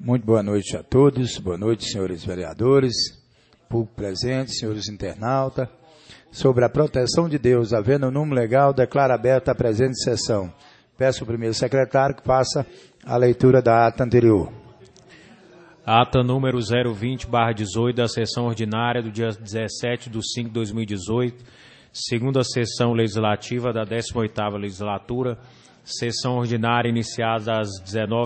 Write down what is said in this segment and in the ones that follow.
Muito boa noite a todos, boa noite, senhores vereadores, público presente, senhores internautas. Sobre a proteção de Deus, havendo número legal, declaro aberta a presente sessão. Peço ao primeiro secretário que faça a leitura da ata anterior. Ata número 020/18 da sessão ordinária do dia 17/5/2018, segunda sessão legislativa da 18ª legislatura, sessão ordinária iniciada às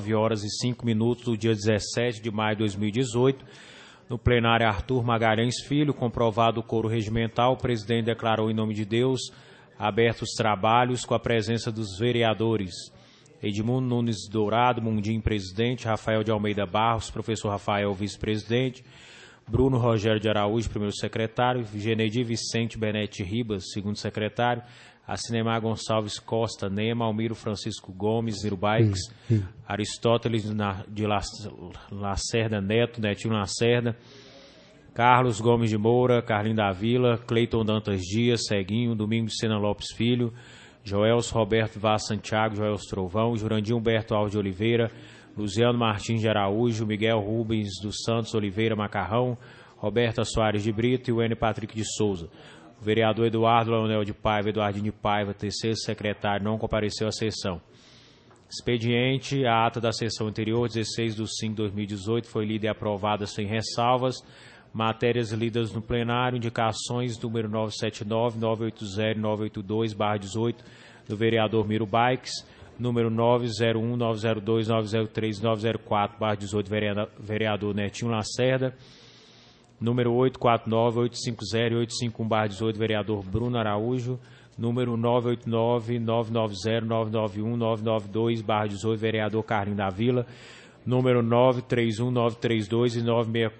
19h05 do dia 17 de maio de 2018, no plenário Arthur Magalhães Filho, comprovado o coro regimental, o presidente declarou em nome de Deus abertos os trabalhos com a presença dos vereadores Edmundo Nunes Dourado, Mundim, presidente, Rafael de Almeida Barros, professor Rafael, vice-presidente, Bruno Rogério de Araújo, primeiro secretário, Genedi Vicente Benete Ribas, segundo secretário, Acinemar Gonçalves Costa, Nema, Almiro Francisco Gomes, Niro Baix, Aristóteles de Lacerda Neto, Netinho Lacerda, Carlos Gomes de Moura, Carlinho da Vila, Cleiton Dantas Dias, Ceguinho, Domingos Sena Lopes Filho, Joelso Roberto Vaz Santiago, Joelso Trovão, Jurandir Humberto Alves de Oliveira, Luciano Martins de Araújo, Miguel Rubens dos Santos Oliveira Macarrão, Roberta Soares de Brito e o N. Patrick de Souza. O vereador Eduardo Leonel de Paiva, Eduardinho de Paiva, terceiro secretário, não compareceu à sessão. Expediente, a ata da sessão anterior, 16/5/2018, foi lida e aprovada sem ressalvas. Matérias lidas no plenário, indicações número 979, 980 e 982/18 do vereador Miro Baix, número 901, 902, 903 e 904/18 vereador Netinho Lacerda, número 849, 850 e 851/18 vereador Bruno Araújo, número 989, 990, 991, 992/18 vereador Carlinho da Vila, número 931, 932 e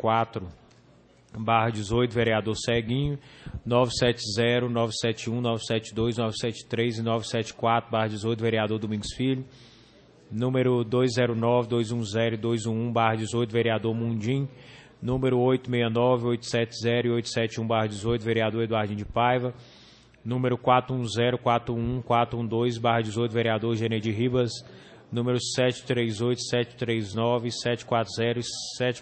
964/18 vereador Ceguinho, 970, 971, 972, 973 e 974/18 vereador Domingos Filho, número 209, 210 e 211/18 vereador Mundim, número 869, 870 e 871/18 vereador Eduardinho de Paiva, número 410, 411, 412/18 vereador Genedi Ribas, número 738, 739, 740 e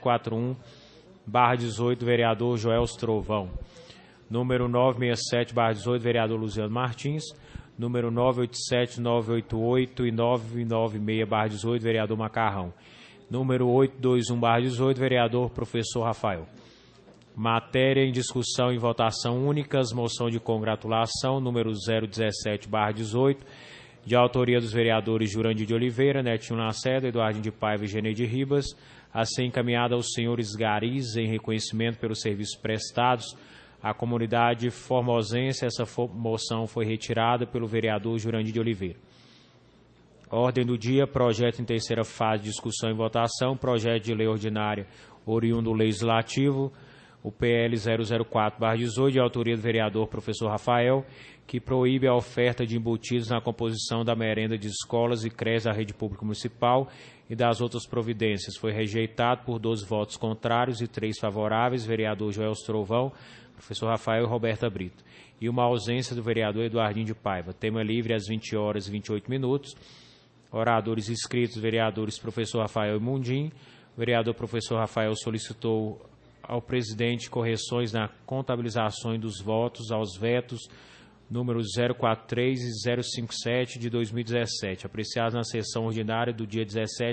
741/18 vereador Joelso Trovão, número 967/18 vereador Luciano Martins, número 987, 988 e 996/18 vereador Macarrão, número 821/18 vereador professor Rafael. Matéria em discussão e votação únicas, moção de congratulação número 017/18, de autoria dos vereadores Jurandir de Oliveira, Netinho Lacerda, Eduardinho de Paiva e Genedi Ribas, a ser encaminhada aos senhores garis em reconhecimento pelos serviços prestados à comunidade formosense. Essa moção foi retirada pelo vereador Jurandir de Oliveira. Ordem do dia, projeto em terceira fase de discussão e votação, projeto de lei ordinária oriundo legislativo, o PL 004/18, de autoria do vereador professor Rafael, que proíbe a oferta de embutidos na composição da merenda de escolas e creches da rede pública municipal e das outras providências. Foi rejeitado por 12 votos contrários e 3 favoráveis, vereador Joelso Trovão, professor Rafael e Roberta Brito, e uma ausência do vereador Eduardinho de Paiva. Tema livre às 20h28. Oradores inscritos, vereadores professor Rafael e Mundim. O vereador professor Rafael solicitou ao presidente correções na contabilização dos votos aos vetos números 043 e 057 de 2017, apreciados na sessão ordinária do dia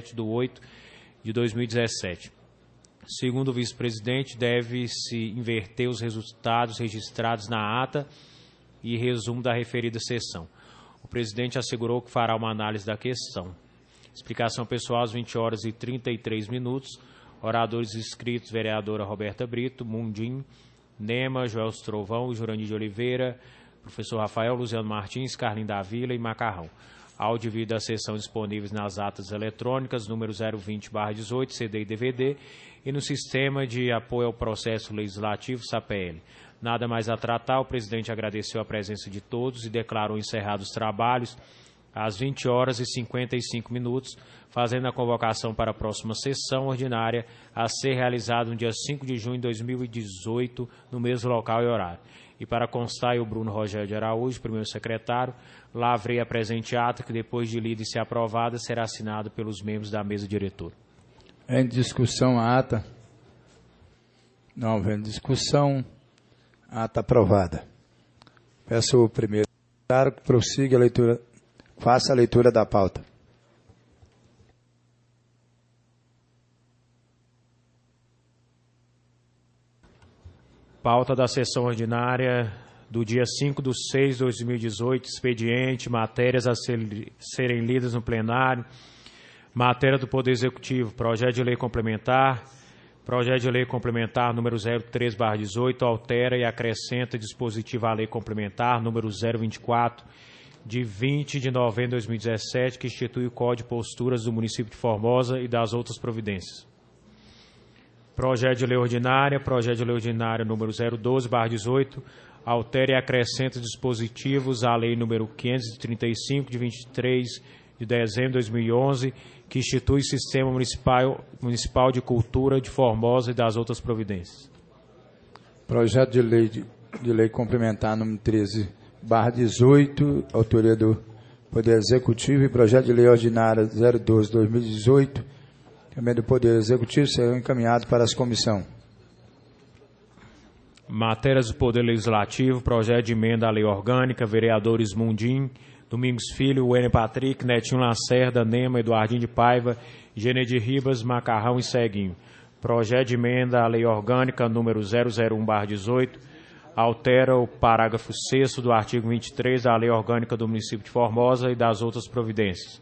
17/8/2017. Segundo o vice-presidente, deve-se inverter os resultados registrados na ata e resumo da referida sessão. O presidente assegurou que fará uma análise da questão. Explicação pessoal às 20h33. Oradores inscritos, vereadora Roberta Brito, Mundim, Nema, Joelso Trovão, Jurandir de Oliveira, professor Rafael, Luciano Martins, Carlinho da Vila e Macarrão. Áudio e vídeo da sessão disponíveis nas atas eletrônicas, número 020/18, CD e DVD, e no Sistema de Apoio ao Processo Legislativo, SAPL. Nada mais a tratar, o presidente agradeceu a presença de todos e declarou encerrados os trabalhos às 20h55, fazendo a convocação para a próxima sessão ordinária a ser realizada no dia 5 de junho de 2018, no mesmo local e horário. E para constar, o Bruno Rogério de Araújo, primeiro secretário, lavrei a presente ata que, depois de lida e ser aprovada, será assinado pelos membros da mesa diretora. Em discussão a ata. Não havendo discussão, a ata aprovada. Peço o primeiro secretário que prossiga a leitura, faça a leitura da pauta. Pauta da sessão ordinária do dia 5/6/2018, expediente, matérias a serem lidas no plenário, matéria do Poder Executivo, projeto de lei complementar número 03/18, altera e acrescenta dispositivo à lei complementar número 024, de 20 de novembro de 2017, que institui o Código de Posturas do município de Formosa e das outras providências. Projeto de lei ordinária número 012/18, altera e acrescenta dispositivos à lei número 535, de 23 de dezembro de 2011, que institui o Sistema Municipal de Cultura de Formosa e das outras providências. Projeto de lei complementar número 13/18, autoria do Poder Executivo, e projeto de lei ordinária 012/2018, também do Poder Executivo, serão encaminhados para as comissões. Matérias do Poder Legislativo, projeto de emenda à lei orgânica, vereadores Mundim, Domingos Filho, Wêner Patrick, Netinho Lacerda, Nema, Eduardinho de Paiva, Genedi Ribas, Macarrão e Ceguinho. Projeto de emenda à lei orgânica número 001/18, altera o parágrafo 6º do artigo 23 da lei orgânica do município de Formosa e das outras providências.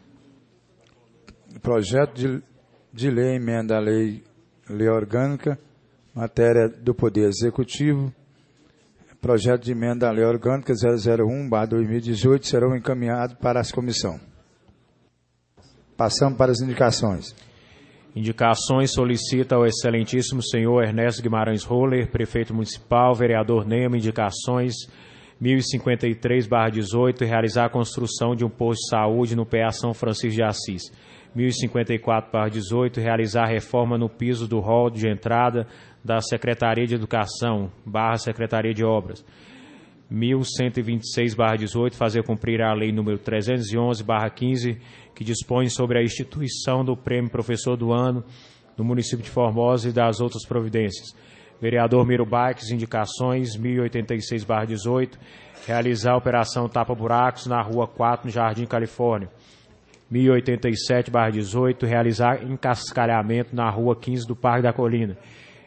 Projeto de lei emenda à lei orgânica, matéria do Poder Executivo, projeto de emenda à lei orgânica 001/2018 serão encaminhados para as comissões. Passamos para as indicações. Indicações solicita ao excelentíssimo senhor Ernesto Guimarães Roller, prefeito municipal, vereador Nema, indicações 1053/18, realizar a construção de um posto de saúde no PA São Francisco de Assis. 1054/18, realizar reforma no piso do hall de entrada da Secretaria de Educação, Secretaria de Obras. 1126/18, fazer cumprir a lei número 311/15, que dispõe sobre a instituição do Prêmio Professor do Ano no município de Formosa e das outras providências. Vereador Miro Baques, indicações 1086/18, realizar a operação tapa-buracos na Rua 4, no Jardim Califórnia. 1087/18, realizar encascalhamento na Rua 15 do Parque da Colina.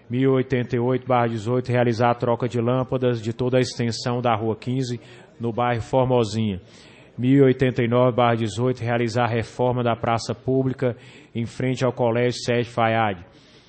1088/18, realizar a troca de lâmpadas de toda a extensão da Rua 15, no bairro Formosinha. 1089/18, realizar a reforma da praça pública em frente ao Colégio Sérgio Fayad.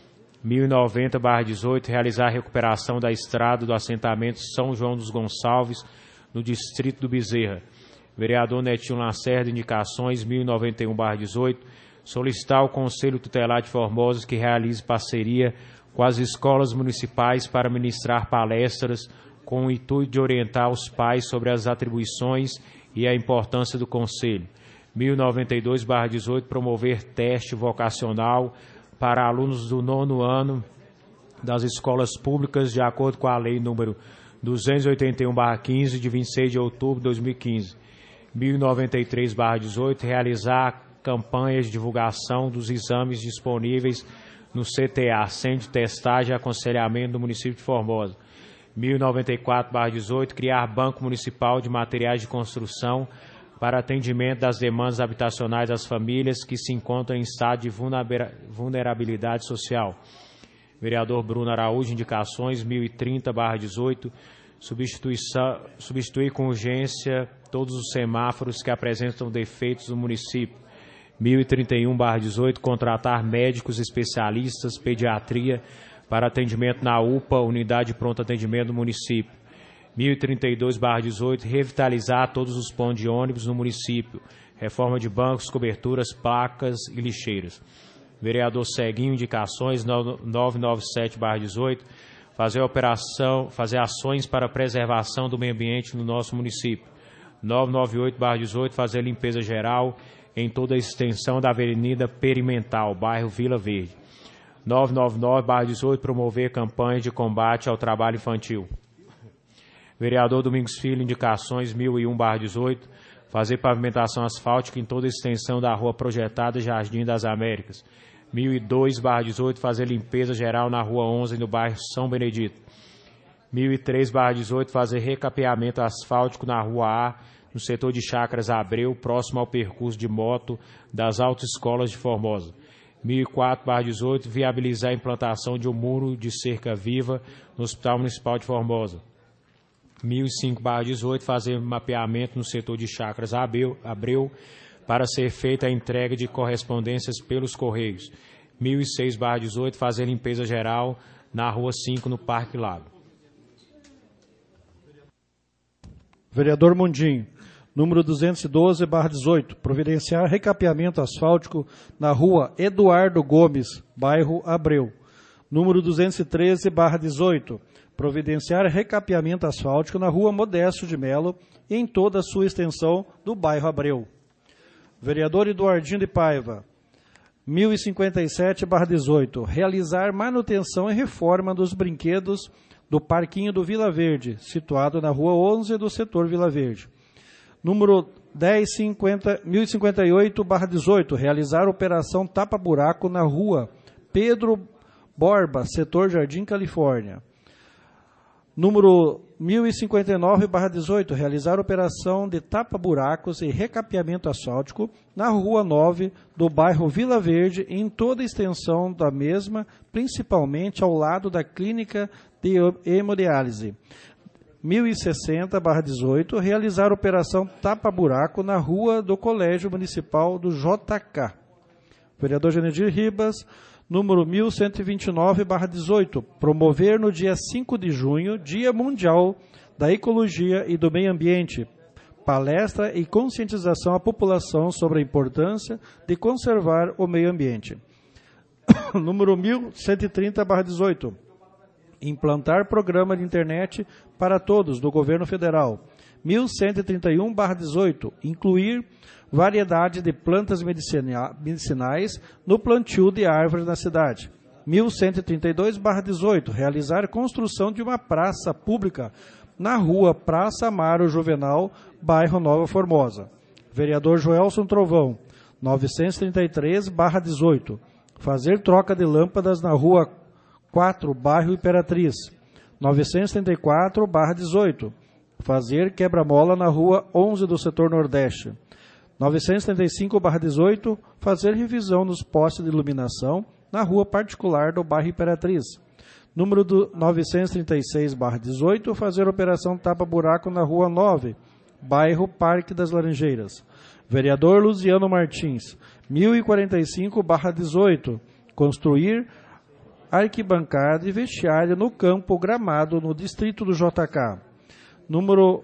1090/18, realizar a recuperação da estrada do assentamento São João dos Gonçalves, no distrito do Bezerra. Vereador Netinho Lacerda, indicações 1091/18, solicitar ao Conselho Tutelar de Formosa que realize parceria com as escolas municipais para ministrar palestras com o intuito de orientar os pais sobre as atribuições e a importância do Conselho. 1092/18, promover teste vocacional para alunos do 9º ano das escolas públicas, de acordo com a lei número 281/15, de 26 de outubro de 2015. 1093/18, realizar campanhas de divulgação dos exames disponíveis no CTA, Centro de Testagem e Aconselhamento do município de Formosa. 1094/18, criar Banco Municipal de Materiais de Construção para atendimento das demandas habitacionais das famílias que se encontram em estado de vulnerabilidade social. Vereador Bruno Araújo, indicações 1030/18, substituir com urgência todos os semáforos que apresentam defeitos no município. 1031/18, contratar médicos especialistas, pediatria, para atendimento na UPA, Unidade de Pronto Atendimento do município. 1032/18, revitalizar todos os pontos de ônibus no município, reforma de bancos, coberturas, placas e lixeiras. Vereador Ceguinho, indicações 997/18, fazer ações para a preservação do meio ambiente no nosso município. 998/18, fazer limpeza geral em toda a extensão da Avenida Perimental, bairro Vila Verde. 999/18, promover campanhas de combate ao trabalho infantil. Vereador Domingos Filho, indicações 1001/18, fazer pavimentação asfáltica em toda a extensão da rua projetada Jardim das Américas. 1002/18, fazer limpeza geral na Rua 11, no bairro São Benedito. 1003/18, fazer recapeamento asfáltico na Rua A, no setor de Chácaras Abreu, próximo ao percurso de moto das autoescolas de Formosa. 1004/18, viabilizar a implantação de um muro de cerca viva no Hospital Municipal de Formosa. 1005/18, fazer mapeamento no setor de Chácaras Abreu para ser feita a entrega de correspondências pelos Correios. 1006/18, fazer limpeza geral na Rua 5, no Parque Lago. Vereador Mundim. Número 212/18, providenciar recapeamento asfáltico na Rua Eduardo Gomes, bairro Abreu. Número 213/18, providenciar recapeamento asfáltico na Rua Modesto de Melo, em toda a sua extensão do bairro Abreu. Vereador Eduardinho de Paiva. 1057/18, realizar manutenção e reforma dos brinquedos do Parquinho do Vila Verde, situado na Rua 11 do setor Vila Verde. Número 1058/18, realizar operação tapa-buraco na Rua Pedro Borba, setor Jardim Califórnia. Número 1059/18, realizar operação de tapa-buracos e recapeamento asfáltico na Rua 9 do bairro Vila Verde, em toda a extensão da mesma, principalmente ao lado da clínica de hemodiálise. 1060/18, realizar operação tapa-buraco na Rua do Colégio Municipal do JK. Vereador Genedir Ribas. Número 1129/18, promover no dia 5 de junho, Dia Mundial da Ecologia e do Meio Ambiente, palestra e conscientização à população sobre a importância de conservar o meio ambiente. Número 1130/18, implantar programa de internet para todos do Governo Federal. 1131/18, incluir variedade de plantas medicinais no plantio de árvores na cidade. 1132/18, realizar construção de uma praça pública na rua Praça Amaro Juvenal, bairro Nova Formosa. Vereador Joelson Trovão. 933/18, fazer troca de lâmpadas na rua 4, bairro Imperatriz. 934/18, fazer quebra-mola na rua 11 do setor Nordeste. 935/18, fazer revisão nos postes de iluminação na rua particular do bairro Imperatriz. Número 936/18, fazer operação tapa-buraco na rua 9, bairro Parque das Laranjeiras. Vereador Luziano Martins. 1045/18, construir arquibancada e vestiário no campo Gramado, no distrito do JK. Número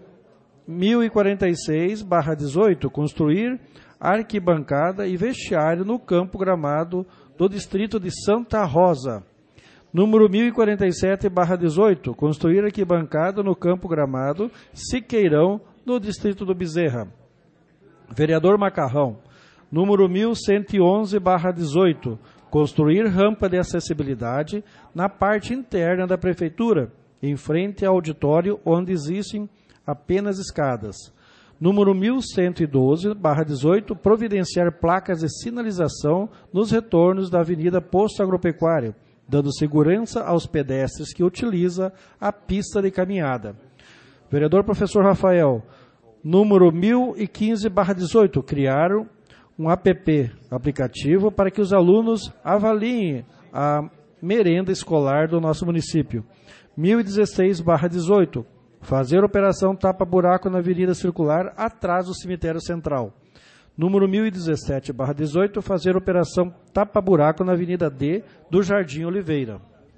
1046/18, construir arquibancada e vestiário no campo Gramado do distrito de Santa Rosa. Número 1047/18, construir arquibancada no campo Gramado Siqueirão, no distrito do Bezerra. Vereador Macarrão. Número 1111/18, construir rampa de acessibilidade na parte interna da prefeitura, em frente ao auditório onde existem apenas escadas. Número 1112/18, providenciar placas de sinalização nos retornos da Avenida Posto Agropecuário, dando segurança aos pedestres que utilizam a pista de caminhada. Vereador Professor Rafael. Número 1015/18, criar um aplicativo para que os alunos avaliem a merenda escolar do nosso município. 1016/18, fazer operação tapa-buraco na Avenida Circular, atrás do Cemitério Central. Número 1017/18, fazer operação tapa-buraco na Avenida D do Jardim Oliveira.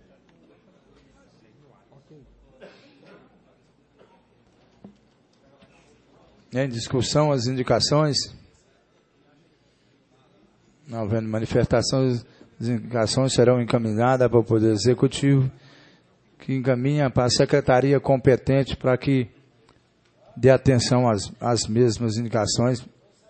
Em discussão, as indicações. Não havendo manifestações, as indicações serão encaminhadas para o Poder Executivo, que encaminha para a secretaria competente para que dê atenção às mesmas indicações.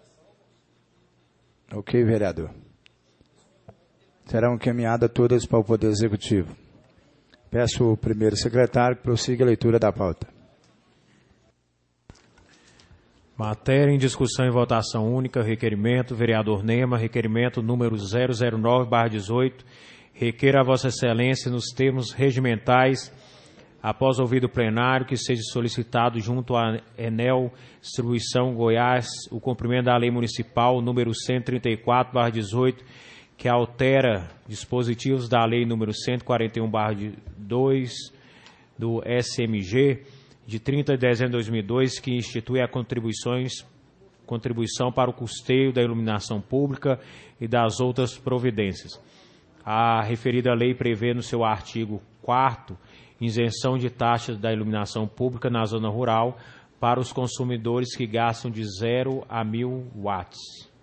Ok, vereador? Serão encaminhadas todas para o Poder Executivo. Peço ao primeiro secretário que prossiga a leitura da pauta. Matéria em discussão e votação única, requerimento, vereador Nema, requerimento número 009/18, requer a Vossa Excelência, nos termos regimentais, após ouvido o plenário, que seja solicitado junto à Enel Distribuição Goiás o cumprimento da Lei Municipal número 134/18, que altera dispositivos da Lei número 141/2 do SMG, de 30 de dezembro de 2002, que institui a contribuição para o custeio da iluminação pública e das outras providências. A referida lei prevê no seu artigo 4º isenção de taxas da iluminação pública na zona rural para os consumidores que gastam de 0 a 1.000 watts.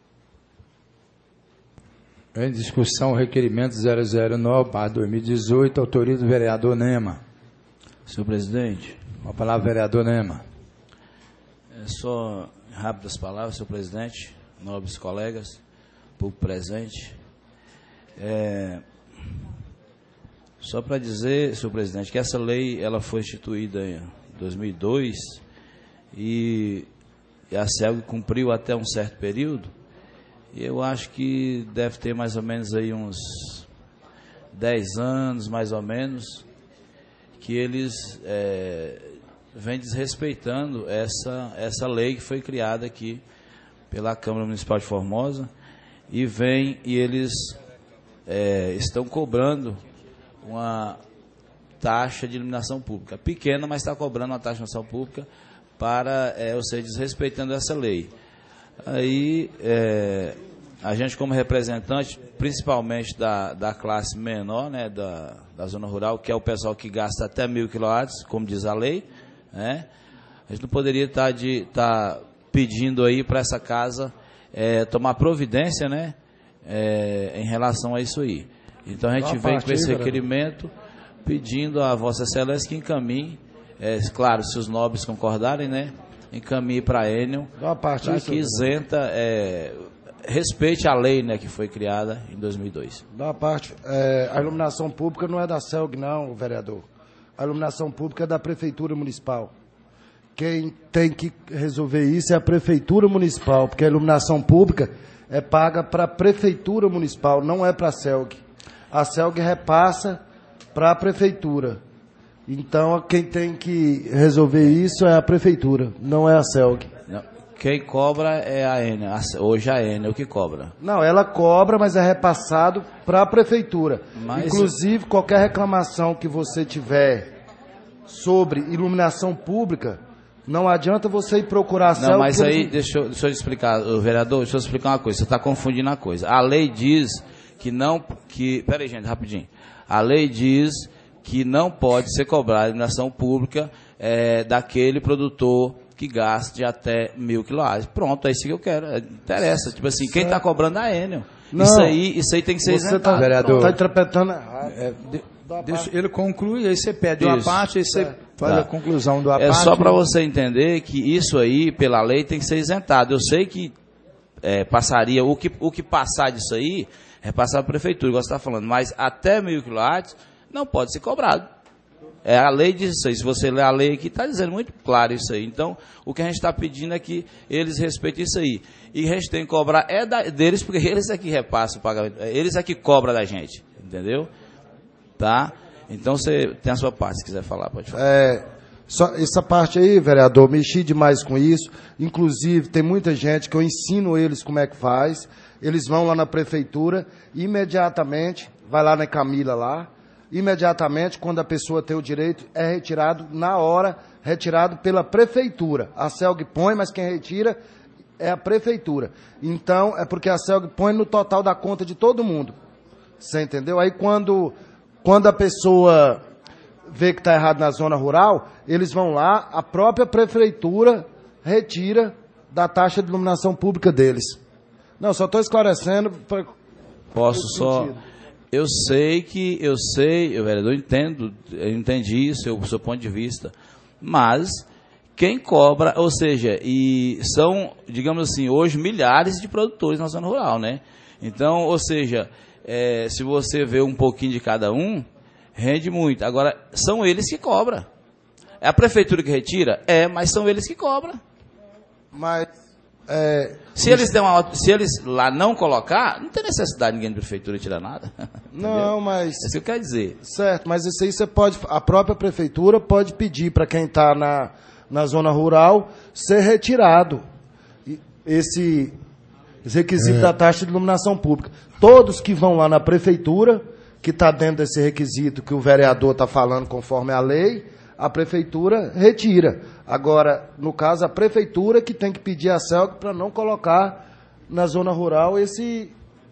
Em discussão, o requerimento 009/2018, autoria do vereador Nema. Senhor presidente. Com a palavra, vereador Nema. Só rápidas palavras, senhor presidente, nobres colegas, público presente. Só para dizer, senhor presidente, que essa lei ela foi instituída em 2002 e a CELG cumpriu até um certo período. E eu acho que deve ter mais ou menos aí uns 10 anos, mais ou menos, que eles vêm desrespeitando essa lei que foi criada aqui pela Câmara Municipal de Formosa e eles estão cobrando uma taxa de iluminação pública pequena, mas está cobrando uma taxa de iluminação pública para, ou seja, desrespeitando essa lei. Aí, a gente como representante, principalmente da classe menor, né, da zona rural, que é o pessoal que gasta até 1.000 kW, como diz a lei, né, a gente não poderia estar pedindo aí para essa casa tomar providência, né, em relação a isso aí. Então a gente vem com esse requerimento pedindo a Vossa Excelência que encaminhe, claro, se os nobres concordarem, né, encaminhe para a Enel, para que isenta, respeite a lei, né, que foi criada em 2002. Da parte, a iluminação pública não é da CELG, não, vereador. A iluminação pública é da Prefeitura Municipal. Quem tem que resolver isso é a Prefeitura Municipal, porque a iluminação pública é paga para a Prefeitura Municipal, não é para a CELG. A CELG repassa para a Prefeitura. Então, quem tem que resolver isso é a Prefeitura, não é a CELG. Não. Quem cobra é a Enel, hoje a Enel que cobra. Não, ela cobra, mas é repassado para a Prefeitura. Inclusive, qualquer reclamação que você tiver sobre iluminação pública, não adianta você ir procurar a CELG. Não, mas aí, deixa eu explicar, vereador, deixa eu explicar uma coisa, você está confundindo a coisa. A lei diz peraí, gente, rapidinho. A lei diz que não pode ser cobrada iluminação pública daquele produtor que gasta de até 1.000 kW. Pronto, é isso que eu quero. Interessa. Tipo assim, quem está cobrando é a Enel. Não, isso aí tem que ser isentado. Vereador, está interpretando errado. Ele conclui, aí você pede uma parte, aí você faz a conclusão do parte. É só para você entender que isso aí, pela lei, tem que ser isentado. Eu sei que passaria, o que passar disso aí, é passar para a Prefeitura, igual você está falando, mas até 1.000 kW não pode ser cobrado. A lei diz isso aí. Se você ler a lei aqui, está dizendo muito claro isso aí. Então, o que a gente está pedindo é que eles respeitem isso aí. E a gente tem que cobrar deles, porque eles é que repassam o pagamento. Eles é que cobram da gente. Entendeu? Tá? Então, você tem a sua parte. Se quiser falar, pode falar. Só essa parte aí, vereador, mexi demais com isso. Inclusive, tem muita gente que eu ensino eles como é que faz. Eles vão lá na Prefeitura, imediatamente, vai lá na Camila lá, imediatamente, quando a pessoa tem o direito, é retirado na hora, retirado pela Prefeitura. A CELG põe, mas quem retira é a Prefeitura. Então, é porque a CELG põe no total da conta de todo mundo. Você entendeu? Aí, quando a pessoa vê que está errado na zona rural, eles vão lá, a própria Prefeitura retira da taxa de iluminação pública deles. Não, só estou esclarecendo. Posso só... Eu sei, vereador, eu entendi o seu ponto de vista, mas quem cobra, ou seja, e são, digamos assim, hoje milhares de produtores na zona rural, né? Então, ou seja, se você vê um pouquinho de cada um, rende muito. Agora, são eles que cobram. É a Prefeitura que retira? Mas são eles que cobram. Mas se eles lá não colocar, não tem necessidade de ninguém da prefeitura tirar nada. não, mas É isso que eu quero dizer. certo, mas isso aí você pode, a própria prefeitura pode pedir para quem está na zona rural ser retirado esse requisito da taxa de iluminação pública. Todos que vão lá na prefeitura, que está dentro desse requisito que o vereador está falando conforme a lei, a prefeitura retira. Agora, no caso, a prefeitura que tem que pedir a CELG para não colocar na zona rural esse...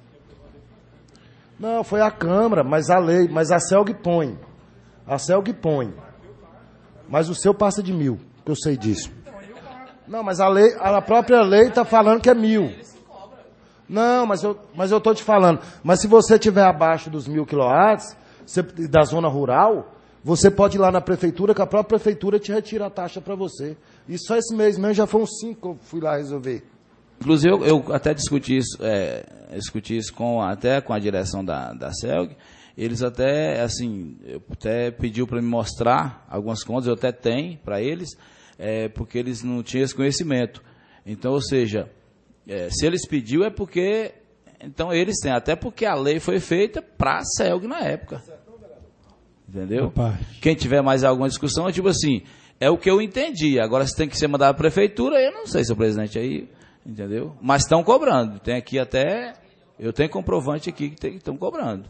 Não, foi a Câmara, mas a lei, mas a CELG põe. A CELG põe. Mas o seu passa de 1.000, que eu sei disso. Não, mas a própria lei está falando que é 1.000. Não, mas eu estou te falando. Mas se você estiver abaixo dos 1.000 kW, da zona rural, você pode ir lá na prefeitura, que a própria prefeitura te retira a taxa para você. E só esse mês mesmo já foram 5 que eu fui lá resolver. Inclusive, eu até discuti isso até com a direção da CELG. Eles até, assim, pediu para me mostrar algumas contas, eu até tenho para eles, porque eles não tinham esse conhecimento. Então, ou seja, se eles pediu é porque, então eles têm, até porque a lei foi feita para a CELG na época. Entendeu? Opa. Quem tiver mais alguma discussão, é tipo assim, é o que eu entendi. Agora, se tem que ser mandado à prefeitura, eu não sei, seu presidente, aí, entendeu? Mas estão cobrando. Tem aqui até, eu tenho comprovante aqui que estão cobrando.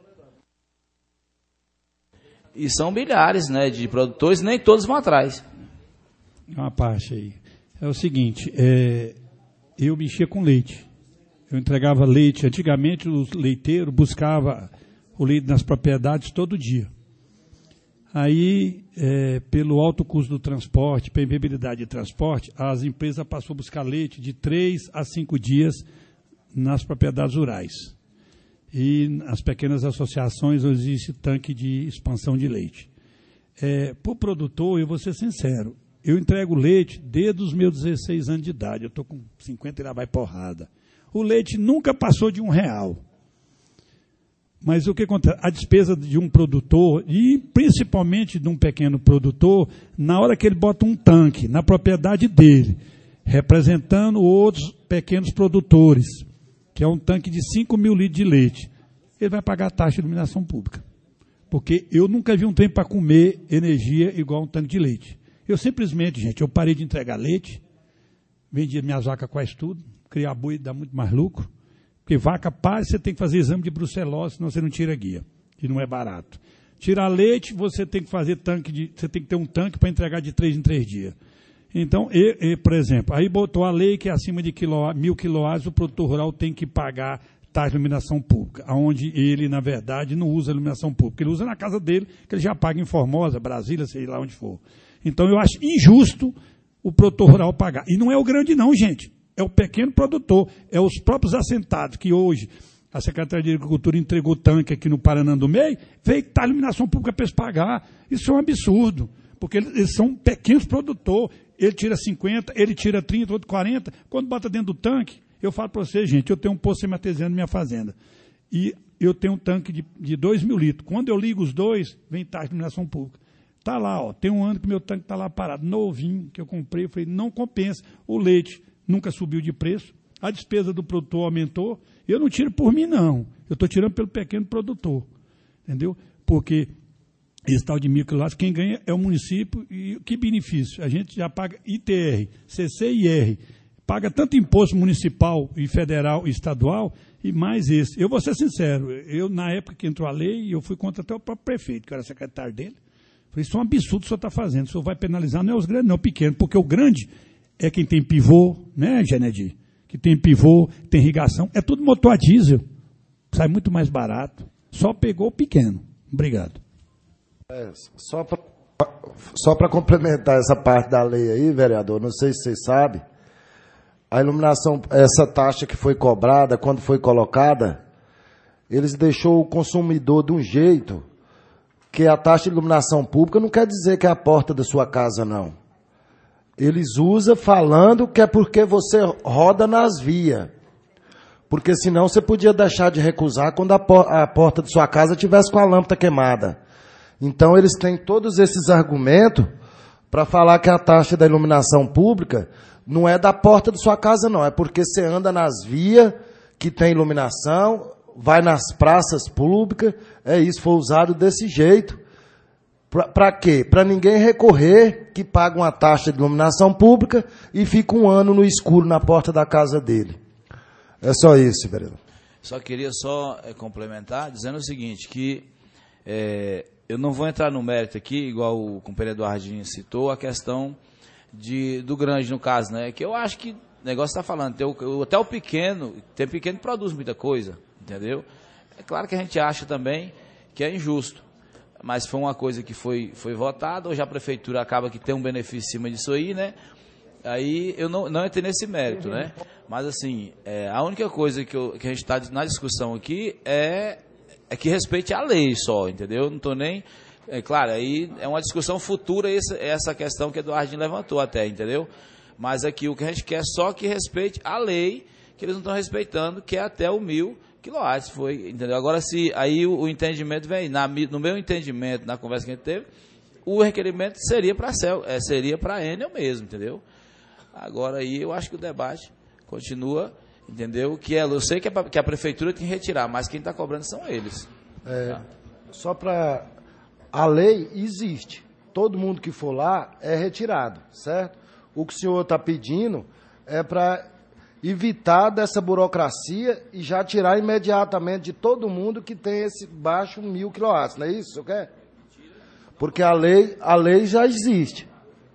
E são milhares, né, de produtores, nem todos vão atrás. Uma parte aí. É o seguinte, eu mexia com leite. Eu entregava leite. Antigamente, os leiteiros buscavam o leite nas propriedades todo dia. Aí, pelo alto custo do transporte, pela inviabilidade de transporte, as empresas passaram a buscar leite de 3 a 5 dias nas propriedades rurais. E nas pequenas associações existe tanque de expansão de leite. Para o produtor, eu vou ser sincero, eu entrego leite desde os meus 16 anos de idade. Eu estou com 50 e lá vai porrada. O leite nunca passou de R$1. Mas o que acontece? A despesa de um produtor, e principalmente de um pequeno produtor, na hora que ele bota um tanque na propriedade dele, representando outros pequenos produtores, que é um tanque de 5.000 litros de leite, ele vai pagar a taxa de iluminação pública. Porque eu nunca vi um trem para comer energia igual um tanque de leite. Eu simplesmente, gente, eu parei de entregar leite, vendia minhas vacas quase tudo, criar boi dá muito mais lucro. Porque vaca para, você tem que fazer exame de brucelose, senão você não tira guia, que não é barato. Tirar leite, você tem que fazer você tem que ter um tanque para entregar de 3 em 3 dias. Então, por exemplo, aí botou a lei que acima de 1.000 kW, o produtor rural tem que pagar taxa de iluminação pública, onde ele, na verdade, não usa iluminação pública. Ele usa na casa dele, que ele já paga em Formosa, Brasília, sei lá onde for. Então, eu acho injusto o produtor rural pagar. E não é o grande não, gente. É o pequeno produtor, é os próprios assentados, que hoje a Secretaria de Agricultura entregou tanque aqui no Paraná do Meio, veio que tá a iluminação pública para eles pagar. Isso é um absurdo, porque eles são pequenos produtores. Ele tira 50, ele tira 30, outro 40. Quando bota dentro do tanque, eu falo para você, gente, eu tenho um poço semi-artesiano na minha fazenda. E eu tenho um tanque de 2.000 litros. Quando eu ligo os dois, vem taxa de iluminação pública. Está lá, ó, tem um ano que meu tanque está lá parado, novinho, que eu comprei. Eu falei, não compensa. O leite nunca subiu de preço, a despesa do produtor aumentou, eu não tiro por mim, não. Eu estou tirando pelo pequeno produtor, entendeu? Porque esse tal de 1.000 kW, quem ganha é o município, e que benefício? A gente já paga ITR, CC e IR, paga tanto imposto municipal e federal e estadual, e mais esse. Eu vou ser sincero, na época que entrou a lei, eu fui contra até o próprio prefeito, que era secretário dele, falei, isso é um absurdo que o senhor está fazendo, o senhor vai penalizar não é os grandes, não é o pequeno, porque o grande é quem tem pivô, né, Genedi? Que tem pivô, tem irrigação, é tudo motor a diesel. Sai muito mais barato. Só pegou o pequeno. Obrigado. Só para complementar essa parte da lei aí, vereador, não sei se vocês sabem, a iluminação, essa taxa que foi cobrada, quando foi colocada, eles deixou o consumidor de um jeito que a taxa de iluminação pública não quer dizer que é a porta da sua casa, não. Eles usam falando que é porque você roda nas vias. Porque senão você podia deixar de recusar quando a porta de sua casa tivesse com a lâmpada queimada. Então eles têm todos esses argumentos para falar que a taxa da iluminação pública não é da porta da sua casa, não. É porque você anda nas vias que tem iluminação, vai nas praças públicas, é isso, foi usado desse jeito. Para quê? Para ninguém recorrer que paga uma taxa de iluminação pública e fica um ano no escuro na porta da casa dele. É só isso, vereador. Só queria complementar, dizendo o seguinte, que eu não vou entrar no mérito aqui, igual o companheiro Eduardinho citou, a questão do grande, no caso, né? Que eu acho que o negócio está falando, até o pequeno, tem pequeno que produz muita coisa, entendeu? É claro que a gente acha também que é injusto, mas foi uma coisa que foi votada, hoje a prefeitura acaba que tem um benefício em cima disso aí, né? Aí eu não entrei nesse mérito, né? Mas assim, a única coisa que a gente está na discussão aqui é que respeite a lei só, entendeu? Não estou nem... claro, aí é uma discussão futura essa questão que Eduardinho levantou até, entendeu? Mas aqui o que a gente quer é só que respeite a lei, que eles não estão respeitando, que é até o 1.000 quilowatts, entendeu? Agora, se aí o entendimento vem, no meu entendimento, na conversa que a gente teve, o requerimento seria para a Enel mesmo, entendeu? Agora aí eu acho que o debate continua, entendeu? Eu sei que a prefeitura tem que retirar, mas quem está cobrando são eles. Só para... A lei existe. Todo mundo que for lá é retirado, certo? O que o senhor está pedindo é para evitar dessa burocracia e já tirar imediatamente de todo mundo que tem esse baixo 1.000 quilowatts, não é isso, o senhor quer? Porque a lei já existe.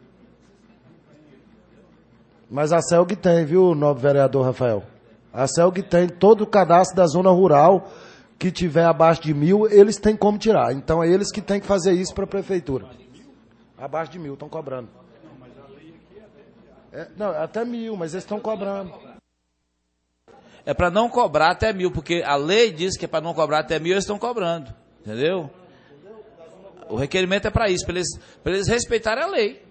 Mas a CELG tem, viu, nobre vereador Rafael? A CELG tem todo o cadastro da zona rural que tiver abaixo de 1.000, eles têm como tirar. Então é eles que têm que fazer isso para a prefeitura. Abaixo de 1.000, estão cobrando. Não, até 1.000, mas eles estão cobrando. É para não cobrar até 1.000, porque a lei diz que é para não cobrar até 1.000, eles estão cobrando. Entendeu? O requerimento é para isso, para eles respeitarem a lei.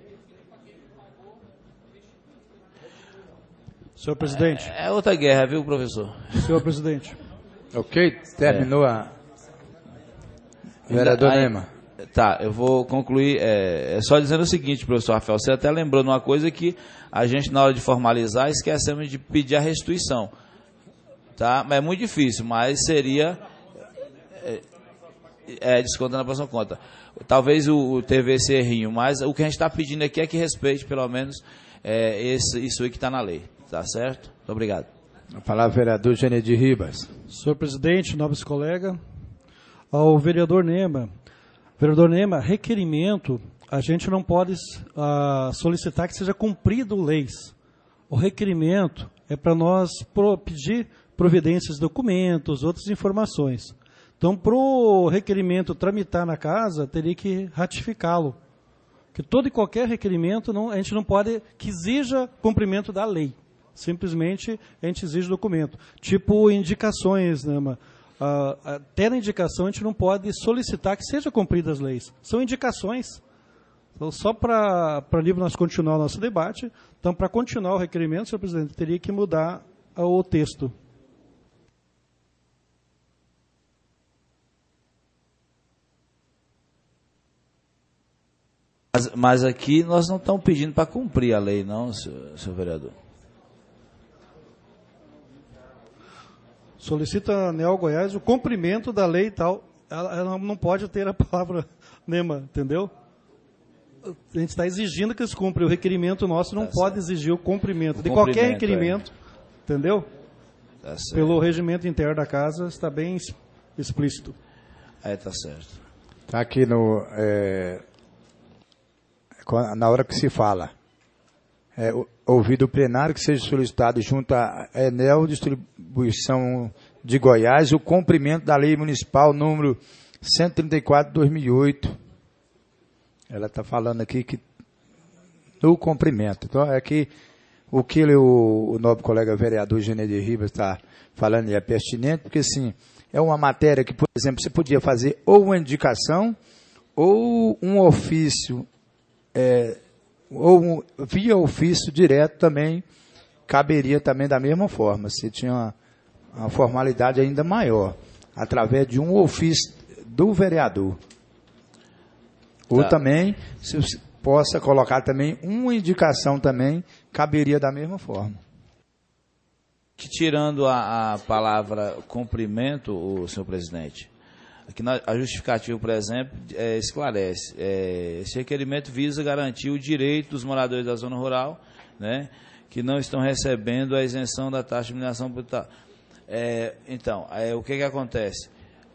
Senhor presidente. É outra guerra, viu, professor? Senhor presidente. Ok, terminou a... Vereador Nema. Tá, eu vou concluir, só dizendo o seguinte, professor Rafael, você até lembrou de uma coisa que a gente, na hora de formalizar, esquecemos de pedir a restituição, tá? Mas é muito difícil, mas seria descontando a próxima conta. Talvez teve esse errinho, mas o que a gente está pedindo aqui é que respeite, pelo menos, isso aí que está na lei, tá certo? Muito obrigado. A palavra vereador Genedir Ribas. Senhor presidente, nobres colegas, ao vereador Nema. Vereador Nema, requerimento, a gente não pode solicitar que seja cumprido leis. O requerimento é para nós pedir providências de documentos, outras informações. Então, para o requerimento tramitar na casa, teria que ratificá-lo. Que todo e qualquer requerimento, a gente não pode que exija cumprimento da lei. Simplesmente a gente exige documento. Tipo indicações, né? Até na indicação a gente não pode solicitar que seja cumpridas as leis. São indicações. Então, só para nível nós continuar o nosso debate, então para continuar o requerimento, senhor presidente, teria que mudar o texto. Mas aqui nós não estamos pedindo para cumprir a lei, não, senhor vereador. Solicita a ANEEL Goiás o cumprimento da lei e tal. Ela não pode ter a palavra NEMA, entendeu? A gente está exigindo que eles cumprem. O requerimento nosso não pode exigir o cumprimento de qualquer requerimento, entendeu? Pelo regimento interno da casa, está bem explícito. Tá certo. Está aqui na hora que se fala. Ouvido o plenário que seja solicitado junto à Enel Distribuição de Goiás o cumprimento da Lei Municipal número 134 de 2008. Ela está falando aqui que no cumprimento. Então, o que o nobre colega vereador Genedir Ribas está falando é pertinente, porque, assim, é uma matéria que, por exemplo, você podia fazer ou uma indicação ou um ofício, ou via ofício direto também, caberia também da mesma forma. Você tinha uma formalidade ainda maior, através de um ofício do vereador. Ou também, possa colocar também uma indicação também, caberia da mesma forma. Que tirando a palavra cumprimento, senhor presidente, aqui a justificativa, por exemplo, esclarece. Esse requerimento visa garantir o direito dos moradores da zona rural, né, que não estão recebendo a isenção da taxa de mineração brutal. Então, o que acontece?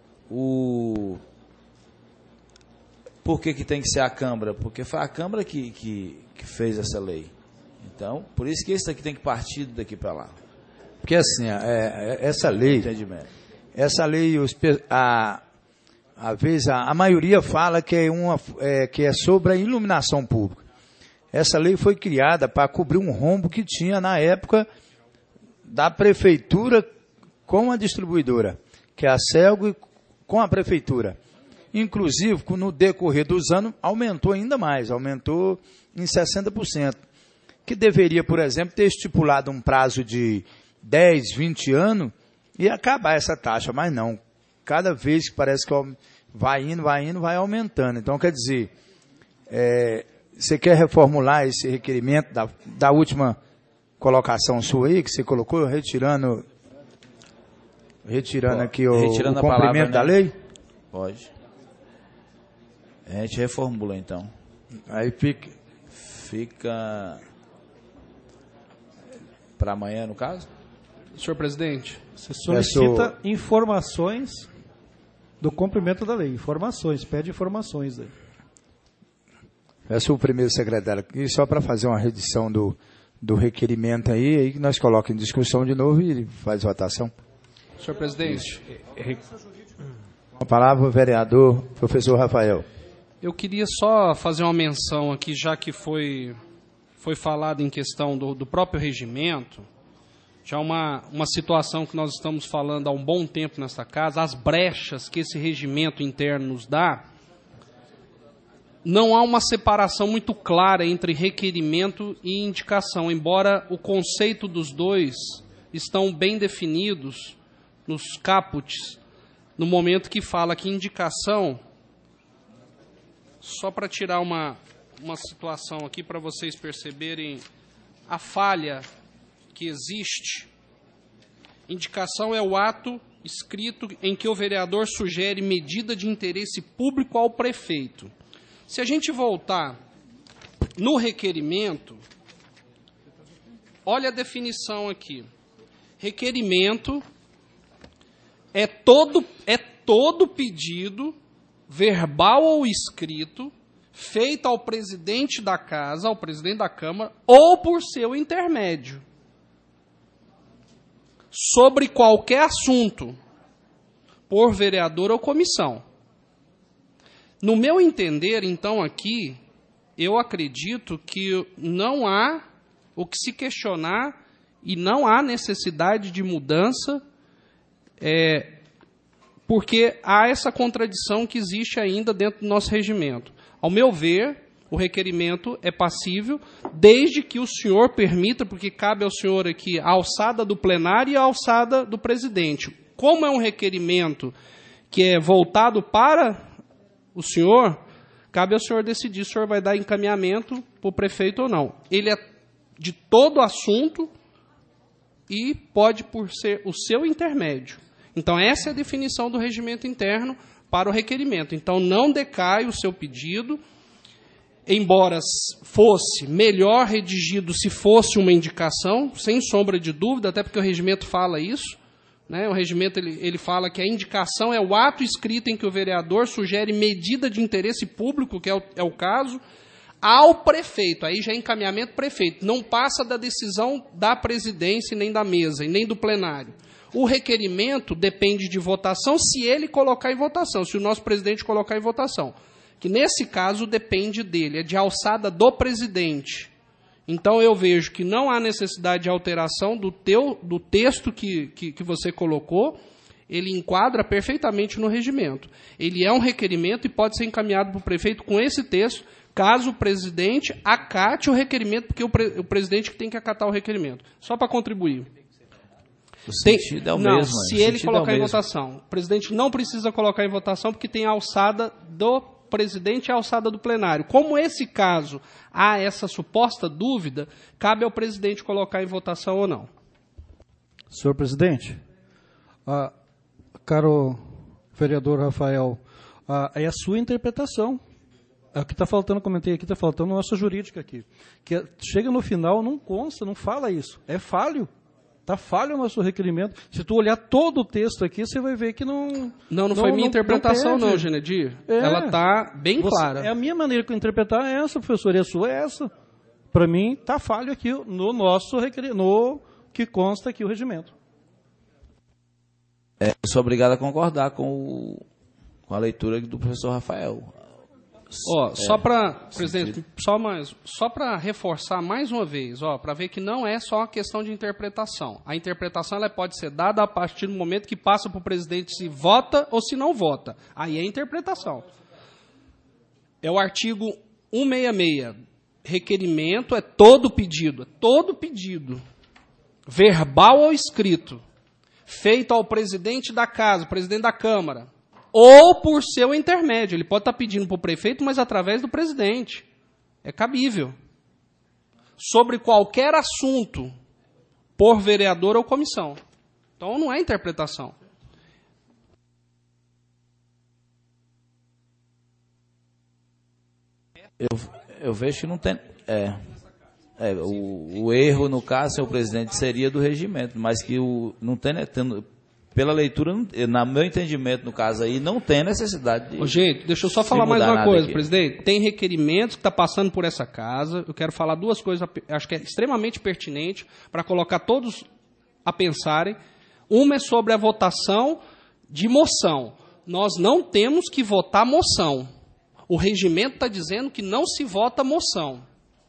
Por que tem que ser a Câmara? Porque foi a Câmara que fez essa lei. Então, por isso que isso aqui tem que partir daqui para lá. Porque assim, essa lei, a maioria fala que é sobre a iluminação pública. Essa lei foi criada para cobrir um rombo que tinha na época da prefeitura com a distribuidora, que é a Celgo com a prefeitura. Inclusive, no decorrer dos anos, aumentou ainda mais, aumentou em 60%. Que deveria, por exemplo, ter estipulado um prazo de 10, 20 anos e acabar essa taxa, mas não. Cada vez que parece que vai indo, vai aumentando. Então, quer dizer, você quer reformular esse requerimento da última colocação sua aí, que você colocou, retirando aqui o cumprimento palavra, da lei? Pode. A gente reformula, então. Aí fica para amanhã, no caso? Senhor presidente, você solicita informações do cumprimento da lei. Pede informações aí. Peço o primeiro secretário aqui, só para fazer uma redição do requerimento aí que nós colocamos em discussão de novo e faz votação. Senhor presidente. A palavra o vereador, professor Rafael. Eu queria só fazer uma menção aqui, já que foi falado em questão do próprio regimento, já uma situação que nós estamos falando há um bom tempo nesta casa, as brechas que esse regimento interno nos dá, não há uma separação muito clara entre requerimento e indicação, embora o conceito dos dois estão bem definidos nos caputs, no momento que fala que indicação, só para tirar uma situação aqui para vocês perceberem a falha que existe. Indicação é o ato escrito em que o vereador sugere medida de interesse público ao prefeito. Se a gente voltar no requerimento, olha a definição aqui. Requerimento é todo pedido, verbal ou escrito, feito ao presidente da casa, ao presidente da Câmara, ou por seu intermédio, sobre qualquer assunto, por vereador ou comissão. No meu entender, então, aqui, eu acredito que não há o que se questionar e não há necessidade de mudança, porque há essa contradição que existe ainda dentro do nosso regimento. Ao meu ver, o requerimento é passível, desde que o senhor permita, porque cabe ao senhor aqui a alçada do plenário e a alçada do presidente. Como é um requerimento que é voltado para o senhor, cabe ao senhor decidir se o senhor vai dar encaminhamento para o prefeito ou não. Ele é de todo assunto e pode por ser o seu intermédio. Então, essa é a definição do regimento interno para o requerimento. Então, não decai o seu pedido, embora fosse melhor redigido se fosse uma indicação, sem sombra de dúvida, até porque o regimento fala isso. Né? O regimento ele fala que a indicação é o ato escrito em que o vereador sugere medida de interesse público, que é o caso, ao prefeito. Aí já é encaminhamento prefeito. Não passa da decisão da presidência, nem da mesa, e nem do plenário. O requerimento depende de votação se ele colocar em votação, se o nosso presidente colocar em votação. Que nesse caso depende dele, é de alçada do presidente. Então eu vejo que não há necessidade de alteração do texto que você colocou, ele enquadra perfeitamente no regimento. Ele é um requerimento e pode ser encaminhado para o prefeito com esse texto, caso o presidente acate o requerimento, porque o presidente que tem que acatar o requerimento. Só para contribuir. O sentido é o mesmo. Se ele colocar em votação. O presidente não precisa colocar em votação porque tem a alçada do presidente e a alçada do plenário. Como esse caso há essa suposta dúvida, cabe ao presidente colocar em votação ou não. Senhor presidente, caro vereador Rafael, é a sua interpretação. É o que está faltando, comentei aqui, está faltando a nossa jurídica aqui. Que chega no final, não consta, não fala isso. É falho. Está falho o nosso requerimento. Se tu olhar todo o texto aqui, você vai ver que não... Não foi minha interpretação, não, Genedir. Ela está bem clara. É a minha maneira de interpretar é essa, professor, e a sua é essa. Para mim, está falho aqui no nosso requerimento, no que consta aqui o regimento. Eu sou obrigado a concordar com a leitura do professor Rafael. Só para, presidente, só para reforçar mais uma vez, para ver que não é só uma questão de interpretação. A interpretação ela pode ser dada a partir do momento que passa para o presidente se vota ou se não vota. Aí é interpretação. É o artigo 166. Requerimento é todo pedido, verbal ou escrito, feito ao presidente da casa, presidente da Câmara, ou por seu intermédio. Ele pode estar pedindo para o prefeito, mas através do presidente. É cabível. Sobre qualquer assunto, por vereador ou comissão. Então não é interpretação. Eu vejo que não tem... O erro, no caso, senhor presidente, seria do regimento, mas que não tem... Pela leitura, no meu entendimento, no caso aí, não tem necessidade de... Gente, deixa eu só falar mais uma coisa, presidente. Tem requerimentos que está passando por essa casa. Eu quero falar duas coisas, acho que é extremamente pertinente, para colocar todos a pensarem. Uma é sobre a votação de moção. Nós não temos que votar moção. O regimento está dizendo que não se vota moção.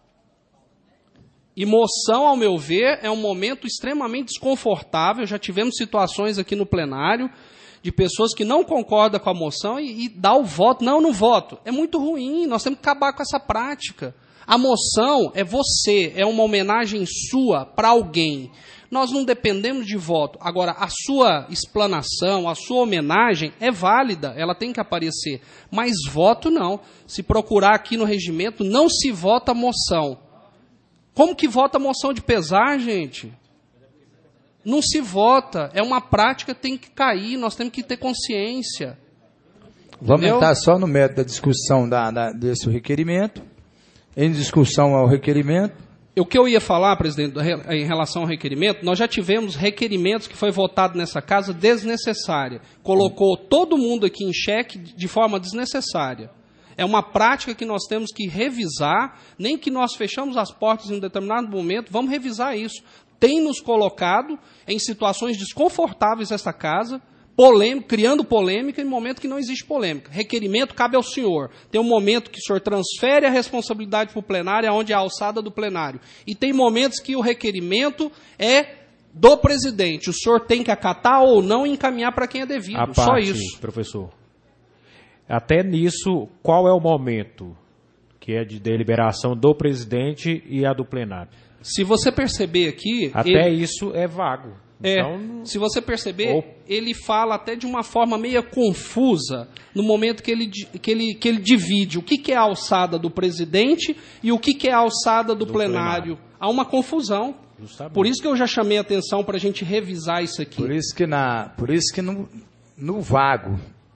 E moção, ao meu ver, é um momento extremamente desconfortável. Já tivemos situações aqui no plenário de pessoas que não concordam com a moção e dá o voto. Não voto. É muito ruim, nós temos que acabar com essa prática. A moção é você, é uma homenagem sua para alguém. Nós não dependemos de voto. Agora, a sua explanação, a sua homenagem é válida, ela tem que aparecer. Mas voto não. Se procurar aqui no regimento, não se vota moção. Como que vota moção de pesar, gente? Não se vota. É uma prática que tem que cair. Nós temos que ter consciência. Vamos entrar só no mérito da discussão desse requerimento. Em discussão ao requerimento. O que eu ia falar, presidente, em relação ao requerimento, nós já tivemos requerimentos que foi votado nessa casa desnecessária. Colocou todo mundo aqui em xeque de forma desnecessária. É uma prática que nós temos que revisar, nem que nós fechamos as portas em um determinado momento, vamos revisar isso. Tem nos colocado em situações desconfortáveis esta casa, criando polêmica em momento que não existe polêmica. Requerimento cabe ao senhor. Tem um momento que o senhor transfere a responsabilidade para o plenário, onde é a alçada do plenário. E tem momentos que o requerimento é do presidente. O senhor tem que acatar ou não e encaminhar para quem é devido. Só isso. Professor. Até nisso, qual é o momento que é de deliberação do presidente e a do plenário? Se você perceber aqui... Até isso é vago. Então, se você perceber, ele fala até de uma forma meio confusa no momento que ele divide o que é a alçada do presidente e o que é a alçada do plenário. Há uma confusão. Justamente. Por isso que eu já chamei a atenção para a gente revisar isso aqui. Por isso que no vago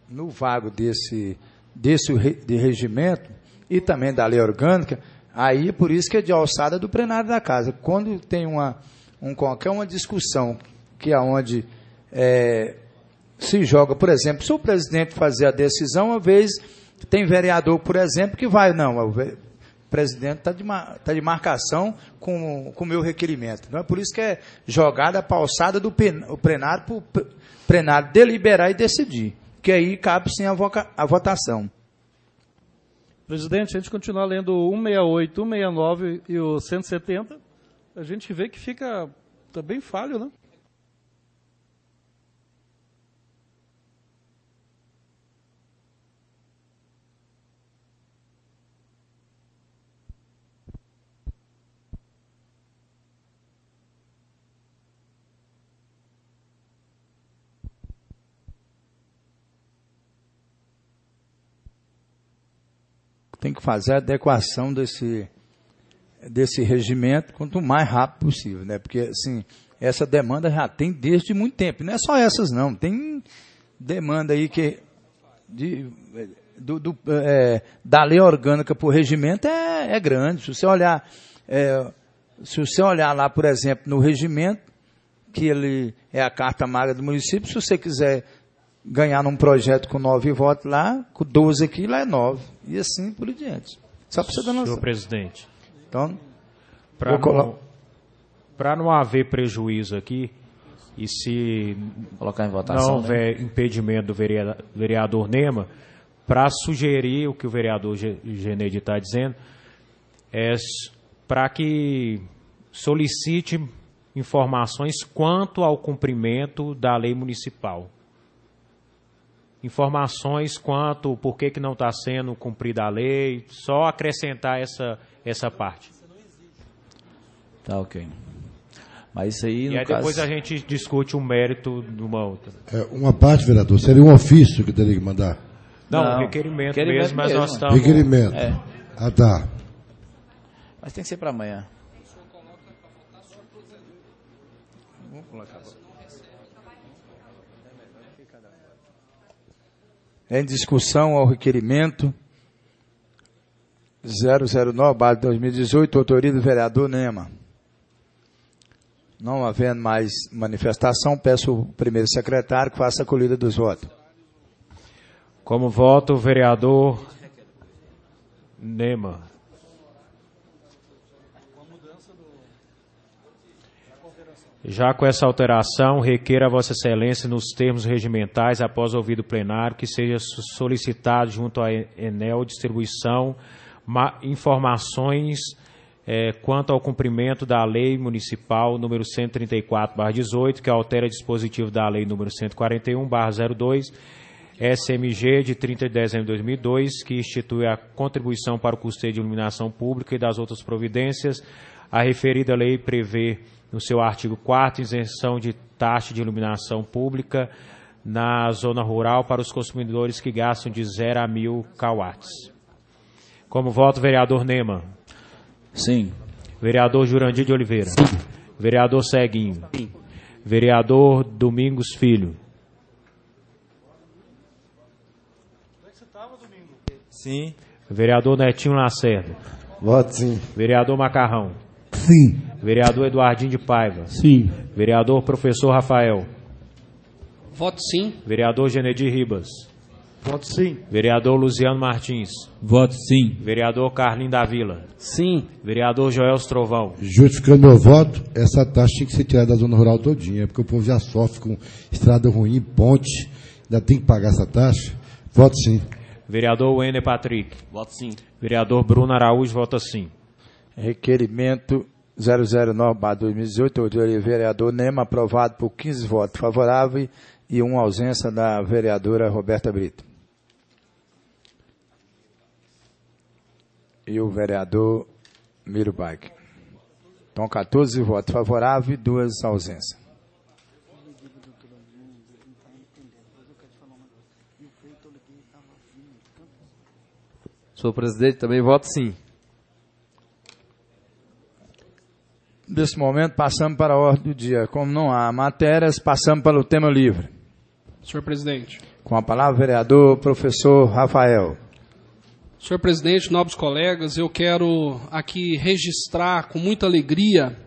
de regimento e também da lei orgânica, aí por isso que é de alçada do plenário da casa. Quando tem qualquer uma discussão que é onde se joga, por exemplo, se o presidente fazer a decisão, às vezes tem vereador, por exemplo, que vai, não, o presidente está de marcação com o meu requerimento. Não é por isso que é jogada para a alçada do plenário, para o plenário deliberar e decidir. Que aí cabe sim a votação. Presidente, se a gente continuar lendo o 168, 169 e o 170, a gente vê que fica bem falho, né? tem que fazer a adequação desse regimento quanto mais rápido possível, né? Porque, assim, essa demanda já tem desde muito tempo. Não é só essas, não. Tem demanda aí que da lei orgânica para o regimento é grande. Se você olhar lá, por exemplo, no regimento, que ele é a carta magna do município, se você quiser ganhar num projeto com 9 votos lá, com 12 aqui, lá é 9. E assim por diante. Só para você dar noção. Senhor presidente, Então, para não haver prejuízo aqui, e se Colocar em votação, não houver impedimento do vereador Nema, para sugerir o que o vereador Geneide está dizendo, para que solicite informações quanto ao cumprimento da lei municipal. Informações quanto, por que não está sendo cumprida a lei, só acrescentar essa parte. Tá, ok. Mas isso aí, E aí depois a gente discute o mérito de uma outra. Uma parte, vereador, seria um ofício que teria que mandar? Não, requerimento mesmo, mas nós estamos... Requerimento. Ah, tá. Mas tem que ser para amanhã. Em discussão ao requerimento 009/2018, autoria do vereador Nema. Não havendo mais manifestação, peço ao primeiro secretário que faça a colhida dos votos. Como voto, o vereador Nema. Já com essa alteração, requer a Vossa Excelência, nos termos regimentais, após ouvido plenário, que seja solicitado junto à Enel Distribuição informações quanto ao cumprimento da Lei Municipal número 134/18, que altera dispositivo da Lei número 141/02, SMG, de 30 de dezembro de 2002, que institui a contribuição para o custeio de iluminação pública e das outras providências. A referida lei prevê, no seu artigo 4º, isenção de taxa de iluminação pública na zona rural para os consumidores que gastam de 0 a 1.000 kW. Como voto, vereador Nema. Sim. Vereador Jurandir de Oliveira. Sim. Vereador Ceguinho. Sim. Vereador Domingos Filho. Sim. Vereador Netinho Lacerda. Voto sim. Vereador Macarrão. Sim. Vereador Eduardinho de Paiva. Sim. Vereador Professor Rafael. Voto sim. Vereador Genedir Ribas. Voto sim. Vereador Luciano Martins. Voto sim. Vereador Carlinho da Vila. Sim. Vereador Joel Trovão. Justificando meu voto, essa taxa tinha que ser tirada da zona rural todinha, porque o povo já sofre com estrada ruim, ponte, ainda tem que pagar essa taxa. Voto sim. Vereador Wender Patrick. Voto sim. Vereador Bruno Araújo, vota sim. Requerimento 009/2018, autoria do vereador Nema, aprovado por 15 votos favoráveis e uma ausência da vereadora Roberta Brito. E o vereador Miro Baik. Então, 14 votos favoráveis e 2 ausências. Senhor presidente, também voto sim. Nesse momento, passamos para a ordem do dia. Como não há matérias, passamos para o tema livre. Senhor presidente. Com a palavra, o vereador professor Rafael. Senhor presidente, nobres colegas, eu quero aqui registrar com muita alegria,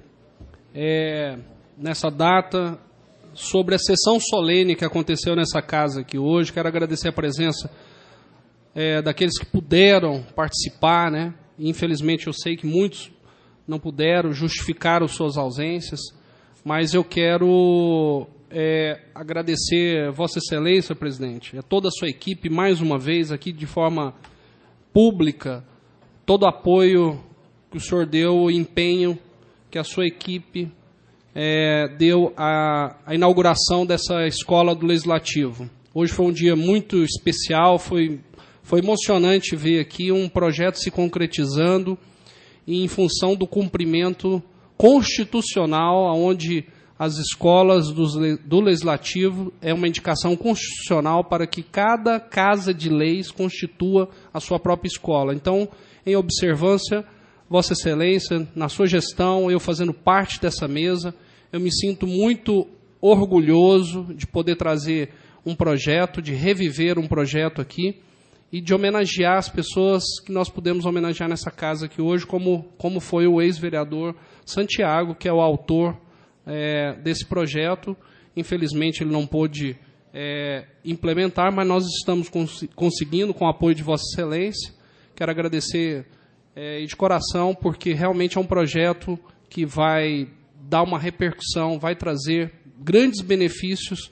nessa data, sobre a sessão solene que aconteceu nessa casa aqui hoje. Quero agradecer a presença daqueles que puderam participar, né? Infelizmente, eu sei que muitos não puderam, justificaram suas ausências, mas eu quero agradecer Vossa Excelência, presidente, a toda a sua equipe, mais uma vez, aqui de forma pública, todo o apoio que o senhor deu, o empenho que a sua equipe deu à inauguração dessa escola do Legislativo. Hoje foi um dia muito especial, foi emocionante ver aqui um projeto se concretizando em função do cumprimento constitucional, onde as escolas do Legislativo é uma indicação constitucional para que cada casa de leis constitua a sua própria escola. Então, em observância, Vossa Excelência, na sua gestão, eu fazendo parte dessa mesa, eu me sinto muito orgulhoso de poder trazer um projeto, de reviver um projeto aqui e de homenagear as pessoas que nós pudemos homenagear nessa casa aqui hoje, como foi o ex-vereador Santiago, que é o autor desse projeto. Infelizmente, ele não pôde implementar, mas nós estamos conseguindo, com o apoio de Vossa Excelência. Quero agradecer de coração, porque realmente é um projeto que vai dar uma repercussão, vai trazer grandes benefícios,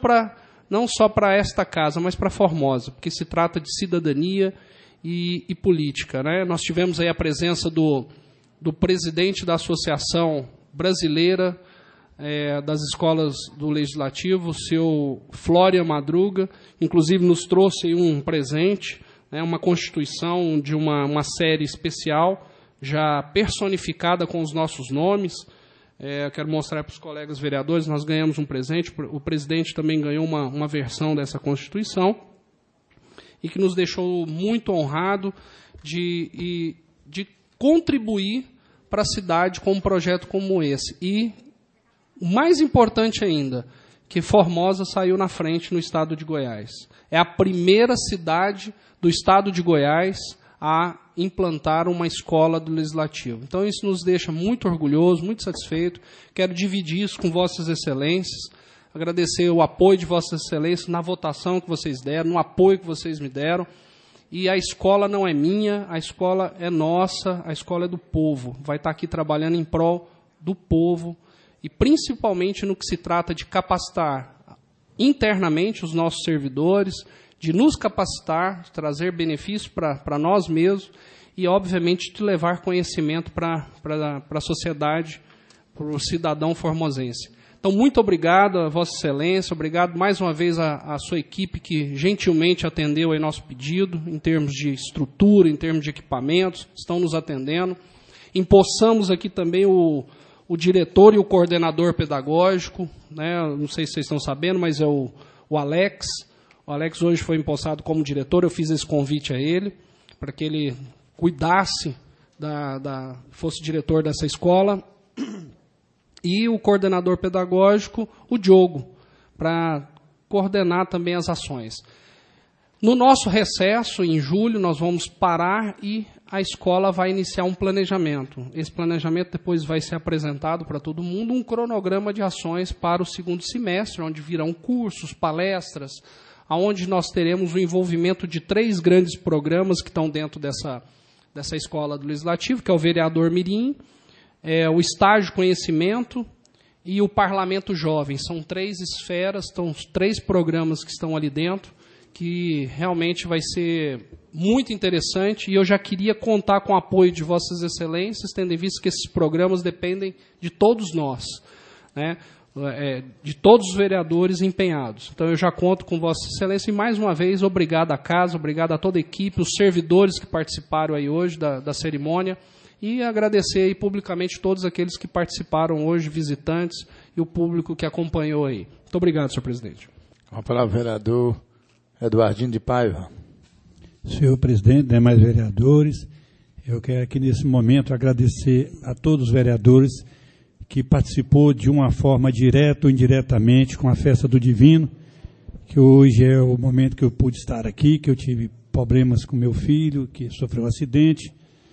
não só para esta casa, mas para Formosa, porque se trata de cidadania e política, né? Nós tivemos aí a presença do presidente da Associação Brasileira das Escolas do Legislativo, o seu Flória Madruga, inclusive nos trouxe um presente, uma constituição de uma série especial, já personificada com os nossos nomes. Quero mostrar para os colegas vereadores, nós ganhamos um presente, o presidente também ganhou uma versão dessa Constituição, e que nos deixou muito honrado de contribuir para a cidade com um projeto como esse. E o mais importante ainda, que Formosa saiu na frente no estado de Goiás. É a primeira cidade do estado de Goiás a implantar uma escola do Legislativo. Então, isso nos deixa muito orgulhosos, muito satisfeitos. Quero dividir isso com Vossas Excelências, agradecer o apoio de Vossas Excelências na votação que vocês deram, no apoio que vocês me deram. E a escola não é minha, a escola é nossa, a escola é do povo. Vai estar aqui trabalhando em prol do povo, e principalmente no que se trata de capacitar internamente os nossos servidores, de nos capacitar, de trazer benefícios para nós mesmos e, obviamente, de levar conhecimento para a sociedade, para o cidadão formosense. Então, muito obrigado a Vossa Excelência, obrigado mais uma vez à sua equipe que gentilmente atendeu aí nosso pedido, em termos de estrutura, em termos de equipamentos, estão nos atendendo. Empossamos aqui também o diretor e o coordenador pedagógico, né? Não sei se vocês estão sabendo, mas é o Alex. O Alex hoje foi empossado como diretor, eu fiz esse convite a ele, para que ele cuidasse, fosse diretor dessa escola. E o coordenador pedagógico, o Diogo, para coordenar também as ações. No nosso recesso, em julho, nós vamos parar e a escola vai iniciar um planejamento. Esse planejamento depois vai ser apresentado para todo mundo, um cronograma de ações para o segundo semestre, onde virão cursos, palestras, onde nós teremos o envolvimento de 3 grandes programas que estão dentro dessa escola do Legislativo, que é o Vereador Mirim, o Estágio Conhecimento e o Parlamento Jovem. São 3 esferas, são 3 programas que estão ali dentro, que realmente vai ser muito interessante, e eu já queria contar com o apoio de Vossas Excelências, tendo em vista que esses programas dependem de todos nós, né? De todos os vereadores empenhados. Então, eu já conto com Vossa Excelência, e mais uma vez, obrigado à casa, obrigado a toda a equipe, os servidores que participaram aí hoje da cerimônia, e agradecer aí publicamente todos aqueles que participaram hoje, visitantes, e o público que acompanhou aí. Muito obrigado, senhor presidente. Com a palavra, vereador Eduardinho de Paiva. Senhor presidente, demais vereadores, eu quero aqui nesse momento agradecer a todos os vereadores que participou de uma forma direta ou indiretamente com a Festa do Divino, que hoje é o momento que eu pude estar aqui, que eu tive problemas com meu filho, que sofreu um acidente,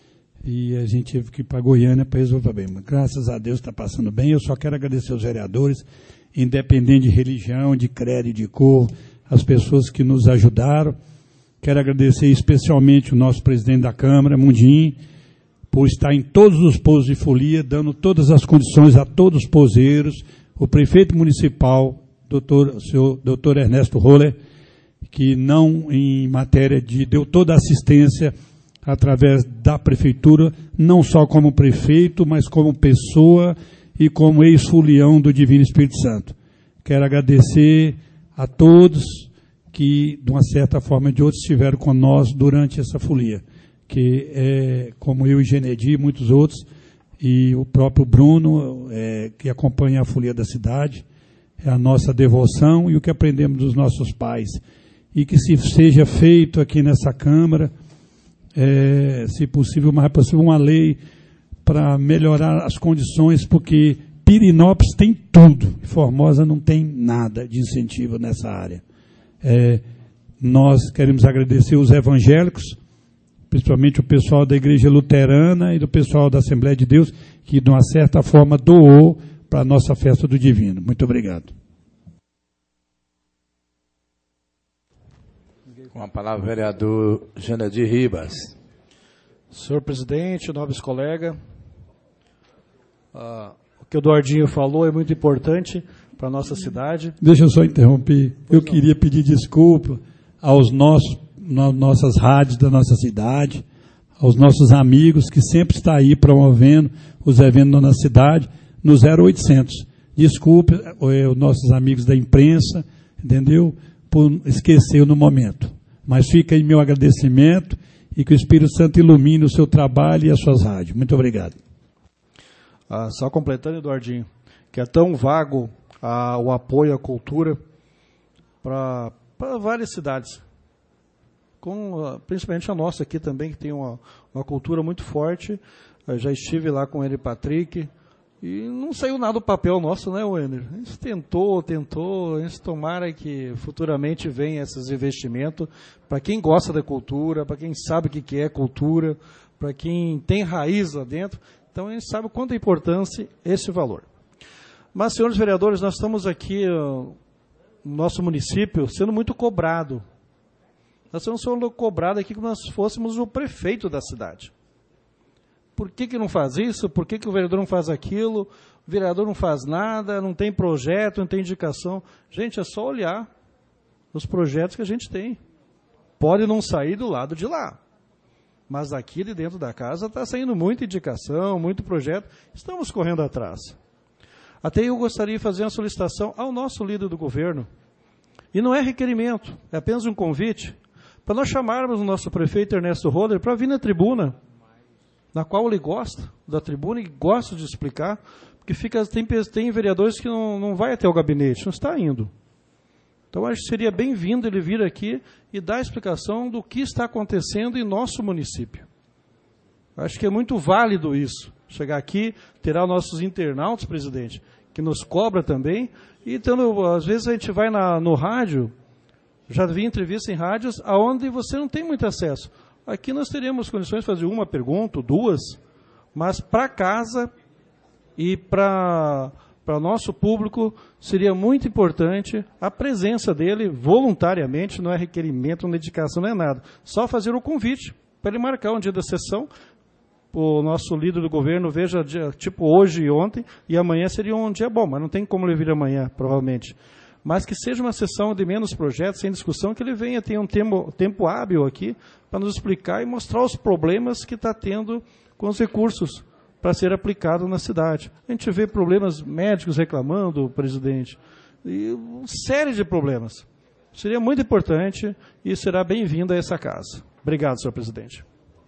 e a gente teve que ir para Goiânia para resolver bem. Mas, graças a Deus está passando bem. Eu só quero agradecer aos vereadores, independente de religião, de credo, de cor, as pessoas que nos ajudaram. Quero agradecer especialmente o nosso presidente da Câmara, Mundim, por estar em todos os postos de folia, dando todas as condições a todos os poseiros, o prefeito municipal, o senhor doutor Ernesto Roller, que não em matéria deu toda a assistência através da prefeitura, não só como prefeito, mas como pessoa e como ex-folião do Divino Espírito Santo. Quero agradecer a todos que, de uma certa forma ou de outra, estiveram com nós durante essa folia, que, como eu e Genedi e muitos outros, e o próprio Bruno, que acompanha a Folia da Cidade, é a nossa devoção e o que aprendemos dos nossos pais. E que se seja feito aqui nessa Câmara, se possível, mais possível, uma lei para melhorar as condições, porque Pirenópolis tem tudo, Formosa não tem nada de incentivo nessa área. Nós queremos agradecer os evangélicos, principalmente o pessoal da Igreja Luterana e do pessoal da Assembleia de Deus, que de uma certa forma doou para a nossa festa do Divino. Muito obrigado. Com a palavra, o vereador Janedir Ribas. Senhor presidente, nobres colegas, o que o Eduardinho falou é muito importante para a nossa cidade. Deixa eu só interromper. Eu queria pedir desculpa aos nossas rádios da nossa cidade, aos nossos amigos que sempre estão aí promovendo os eventos na nossa cidade, no 0800. Desculpe os nossos amigos da imprensa, entendeu? Por esquecer no momento. Mas fica aí meu agradecimento e que o Espírito Santo ilumine o seu trabalho e as suas rádios. Muito obrigado. Só completando, Eduardinho, que é tão vago o apoio à cultura para várias cidades, principalmente a nossa aqui também, que tem uma cultura muito forte. Eu já estive lá com ele e Patrick, e não saiu nada do papel nosso, né, Wender? A gente tentou, a gente tomara que futuramente venha esses investimentos para quem gosta da cultura, para quem sabe o que é cultura, para quem tem raiz lá dentro. Então a gente sabe o quanto é importante esse valor. Mas, senhores vereadores, nós estamos aqui no nosso município sendo muito cobrado. Nós estamos sendo cobrados aqui como se nós fôssemos o prefeito da cidade. Por que não faz isso? Por que o vereador não faz aquilo? O vereador não faz nada, não tem projeto, não tem indicação. Gente, é só olhar os projetos que a gente tem. Pode não sair do lado de lá, mas daqui de dentro da casa está saindo muita indicação, muito projeto. Estamos correndo atrás. Até eu gostaria de fazer uma solicitação ao nosso líder do governo. E não é requerimento, é apenas um convite, para nós chamarmos o nosso prefeito Ernesto Roller para vir na tribuna, na qual ele gosta da tribuna e gosta de explicar, porque tem vereadores que não vai até o gabinete, não está indo. Então, acho que seria bem-vindo ele vir aqui e dar a explicação do que está acontecendo em nosso município. Acho que é muito válido isso. Chegar aqui, terá os nossos internautas, presidente, que nos cobra também. E, então, às vezes, a gente vai no rádio, já vi entrevista em rádios, onde você não tem muito acesso. Aqui nós teríamos condições de fazer uma pergunta, duas, mas para casa e para nosso público seria muito importante a presença dele voluntariamente, não é requerimento, não é indicação, não é nada. Só fazer o convite para ele marcar um dia da sessão. O nosso líder do governo veja tipo hoje e ontem, e amanhã seria um dia bom, mas não tem como ele vir amanhã, provavelmente. Mas que seja uma sessão de menos projetos, sem discussão, que ele venha ter um tempo hábil aqui para nos explicar e mostrar os problemas que está tendo com os recursos para ser aplicado na cidade. A gente vê problemas médicos reclamando, presidente, e uma série de problemas. Seria muito importante e será bem-vindo a essa casa. Obrigado, senhor presidente.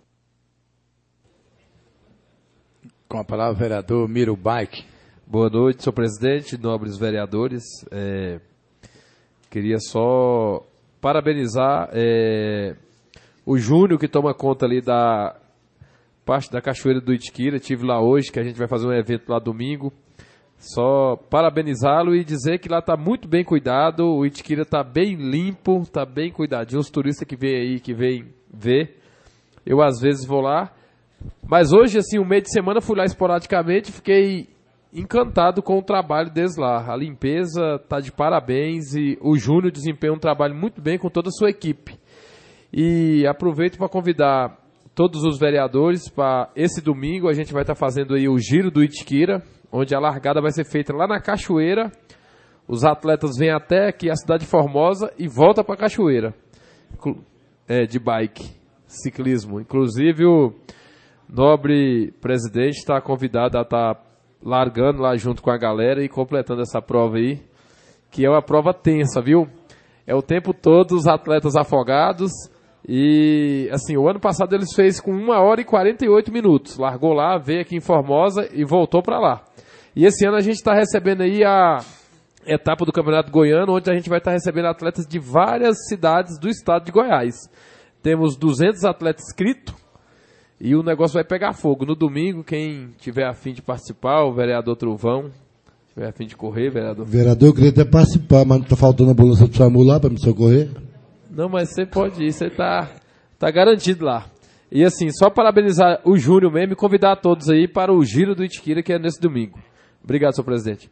Com a palavra, o vereador Miro Baik. Boa noite, senhor presidente, nobres vereadores. Queria só parabenizar o Júnior, que toma conta ali da parte da Cachoeira do Itiquira. Estive lá hoje, que a gente vai fazer um evento lá domingo. Só parabenizá-lo e dizer que lá está muito bem cuidado, o Itiquira está bem limpo, está bem cuidadinho. Os turistas que vêm aí, que vêm ver, eu às vezes vou lá. Mas hoje, assim, um meio de semana, fui lá esporadicamente e fiquei encantado com o trabalho deles lá. A limpeza está de parabéns e o Júnior desempenha um trabalho muito bem com toda a sua equipe. E aproveito para convidar todos os vereadores para esse domingo. A gente vai estar fazendo aí o Giro do Itiquira, onde a largada vai ser feita lá na Cachoeira. Os atletas vêm até aqui a cidade de Formosa e voltam para a Cachoeira, de bike, ciclismo. Inclusive o nobre presidente está convidado a estar largando lá junto com a galera e completando essa prova aí, que é uma prova tensa, viu? É o tempo todo os atletas afogados E, assim, o ano passado eles fez com 1 hora e 48 minutos. Largou lá, veio aqui em Formosa e voltou para lá. E esse ano a gente está recebendo aí a etapa do Campeonato Goiano, onde a gente vai estar recebendo atletas de várias cidades do estado de Goiás. Temos 200 atletas inscritos e o negócio vai pegar fogo. No domingo, quem tiver a fim de participar, o vereador Trovão, tiver a fim de correr, vereador. Vereador, eu queria até participar, mas não está faltando a ambulância do SAMU lá para me socorrer? Não, mas você pode ir, você tá garantido lá. E assim, só parabenizar o Júnior mesmo e convidar a todos aí para o Giro do Itiquira, que é nesse domingo. Obrigado, senhor presidente.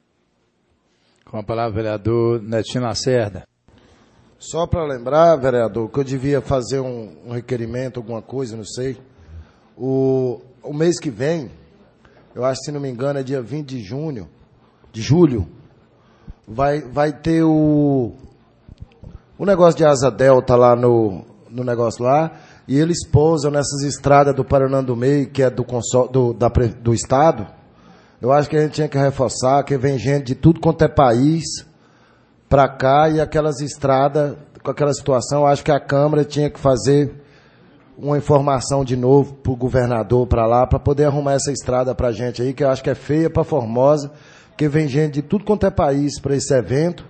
Com a palavra, vereador Netinho Lacerda. Só para lembrar, vereador, que eu devia fazer um requerimento, alguma coisa, não sei. O mês que vem, eu acho que, se não me engano, é dia 20 de julho, vai ter o negócio de asa delta lá no negócio lá, e eles pousam nessas estradas do Paraná do Meio, que é do Estado. Eu acho que a gente tinha que reforçar, que vem gente de tudo quanto é país para cá, e aquelas estradas, com aquela situação, eu acho que a Câmara tinha que fazer uma informação de novo para o governador para lá, para poder arrumar essa estrada para a gente aí, que eu acho que é feia para Formosa, porque vem gente de tudo quanto é país para esse evento,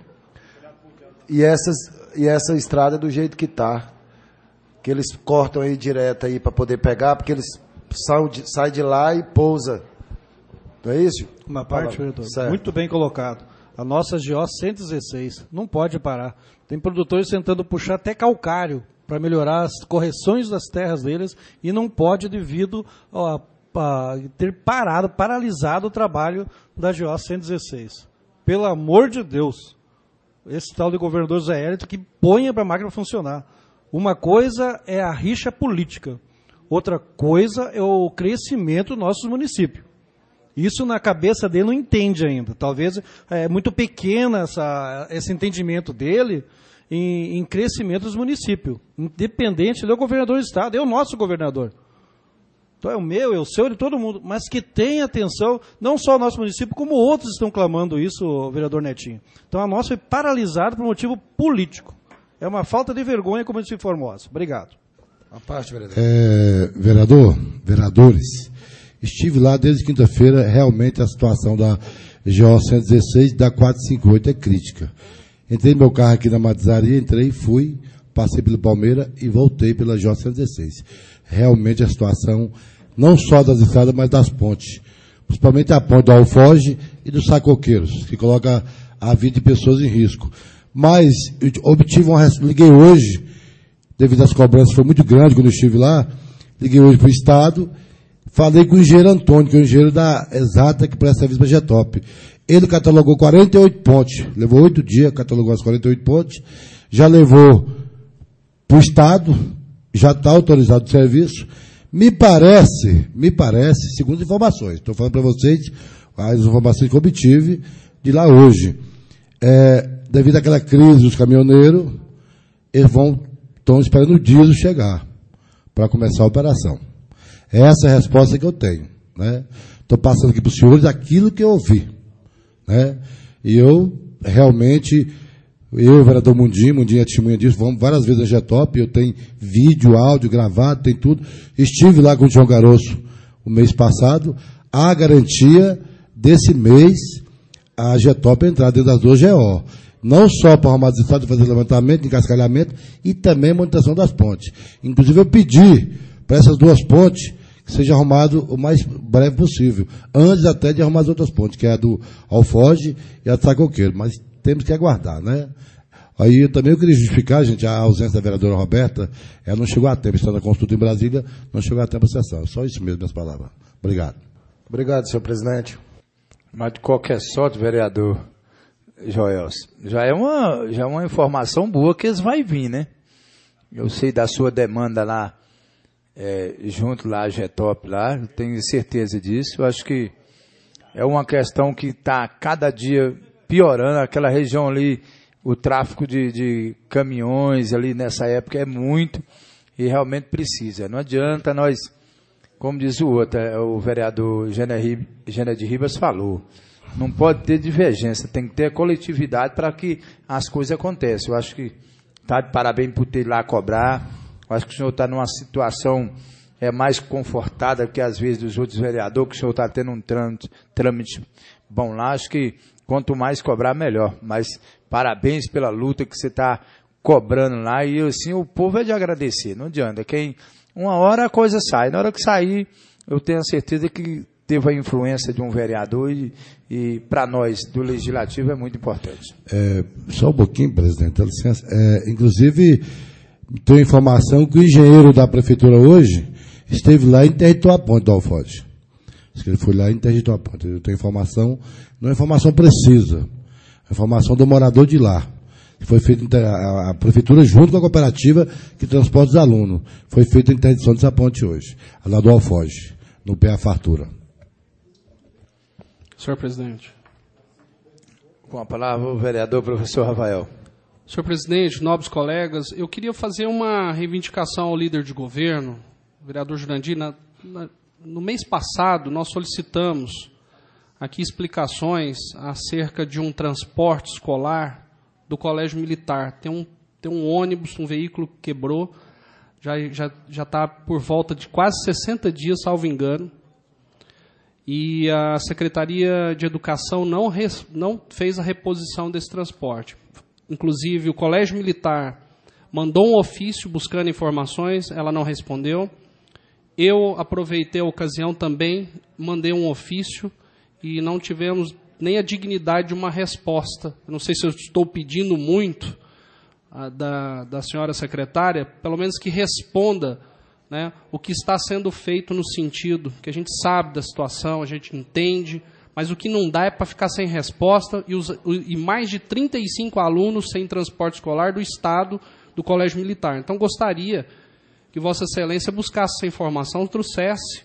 e essa estrada é do jeito que está, que eles cortam aí direto aí para poder pegar, porque eles saem de lá e pousa. Não é isso? Uma parte, vereador. Muito bem colocado. A nossa GO 116 não pode parar. Tem produtores tentando puxar até calcário para melhorar as correções das terras deles e não pode devido a ter paralisado o trabalho da GO 116. Pelo amor de Deus, esse tal de governador Zé Hélito que ponha para a máquina funcionar. Uma coisa é a rixa política, outra coisa é o crescimento dos nossos municípios. Isso na cabeça dele não entende ainda. Talvez é muito pequeno esse entendimento dele em crescimento dos municípios. Independente, ele é o governador do estado, é o nosso governador. Então é o meu, é o seu, de todo mundo. Mas que tenha atenção, não só o nosso município, como outros estão clamando isso, vereador Netinho. Então a nossa foi paralisada por motivo político. É uma falta de vergonha como disse Formosa. Obrigado. Uma parte, vereador. Vereadores, estive lá desde quinta-feira, realmente a situação da GO 116 da 458 é crítica. Entrei no meu carro aqui na Matizaria, fui, passei pelo Palmeira e voltei pela GO 116. Realmente a situação, não só das estradas, mas das pontes. Principalmente a ponte do Alfoge e dos Sacoqueiros, que coloca a vida de pessoas em risco. Mas liguei hoje, devido às cobranças, foi muito grande quando eu estive lá, liguei hoje para o Estado, falei com o engenheiro Antônio, que é o engenheiro da Exata, que presta serviço para a Getop. Ele catalogou 48 pontes, levou 8 dias, catalogou as 48 pontes, já levou para o Estado, já está autorizado o serviço. Me parece, segundo informações, estou falando para vocês, as informações que eu obtive de lá hoje, devido àquela crise dos caminhoneiros, eles estão esperando o diesel chegar para começar a operação. Essa é a resposta que eu tenho. Estou passando aqui para os senhores aquilo que eu ouvi. E eu, realmente, o vereador Mundinho é testemunha disso, vamos várias vezes na Getop, eu tenho vídeo, áudio, gravado, tem tudo. Estive lá com o João Garosso o mês passado, a garantia desse mês, a Getop entrar dentro das 2 GO. Não só para arrumar as estradas, fazer levantamento, encascalhamento, e também manutenção das pontes. Inclusive, eu pedi para essas 2 pontes que seja arrumado o mais breve possível, antes até de arrumar as outras pontes, que é a do Alfoge e a do Sacoqueiro, mas temos que aguardar, Aí eu queria justificar, gente, a ausência da vereadora Roberta, ela não chegou a tempo, está na consulta em Brasília, não chegou a tempo a sessão. Só isso mesmo, minhas palavras. Obrigado. Obrigado, senhor presidente. Mas de qualquer sorte, vereador Joels, já é uma informação boa que eles vão vir, Eu sei da sua demanda lá, junto lá, a Getop lá, eu tenho certeza disso. Eu acho que é uma questão que está cada dia piorando. Aquela região ali, o tráfego de caminhões ali nessa época é muito e realmente precisa. Não adianta nós, como diz o outro, o vereador Gênero de Ribas falou, não pode ter divergência, tem que ter coletividade para que as coisas aconteçam. Eu acho que está de parabéns por ter lá cobrar. Acho que o senhor está numa situação mais confortada que às vezes dos outros vereadores, que o senhor está tendo um trâmite bom lá. Acho que quanto mais cobrar, melhor. Mas parabéns pela luta que você está cobrando lá. E assim, o povo é de agradecer, não adianta. Uma hora a coisa sai. Na hora que sair, eu tenho a certeza que teve a influência de um vereador e para nós, do Legislativo, é muito importante. Só um pouquinho, presidente, dá licença. Inclusive, tenho informação que o engenheiro da prefeitura hoje esteve lá e interditou a ponte do Alforge. Diz que ele foi lá e interditou a ponte. Eu tenho informação, não é informação precisa, é informação do morador de lá. Foi feita a prefeitura junto com a cooperativa que transporta os alunos. Foi feita a interdição dessa ponte hoje, lá do Alforge, no PA Fartura. Senhor presidente. Com a palavra o vereador professor Rafael. Senhor presidente, nobres colegas, eu queria fazer uma reivindicação ao líder de governo, o vereador Jurandir. No mês passado, nós solicitamos aqui explicações acerca de um transporte escolar do Colégio Militar. Tem um ônibus, um veículo que quebrou, já está por volta de quase 60 dias, salvo engano, e a Secretaria de Educação não fez a reposição desse transporte. Inclusive, o Colégio Militar mandou um ofício buscando informações, ela não respondeu. Eu aproveitei a ocasião também, mandei um ofício e não tivemos nem a dignidade de uma resposta. Eu não sei se eu estou pedindo muito da senhora secretária, pelo menos que responda, né, o que está sendo feito no sentido que a gente sabe da situação, a gente entende, mas o que não dá é para ficar sem resposta e mais de 35 alunos sem transporte escolar do Estado, do Colégio Militar. Então, gostaria que Vossa Excelência buscasse essa informação, trouxesse,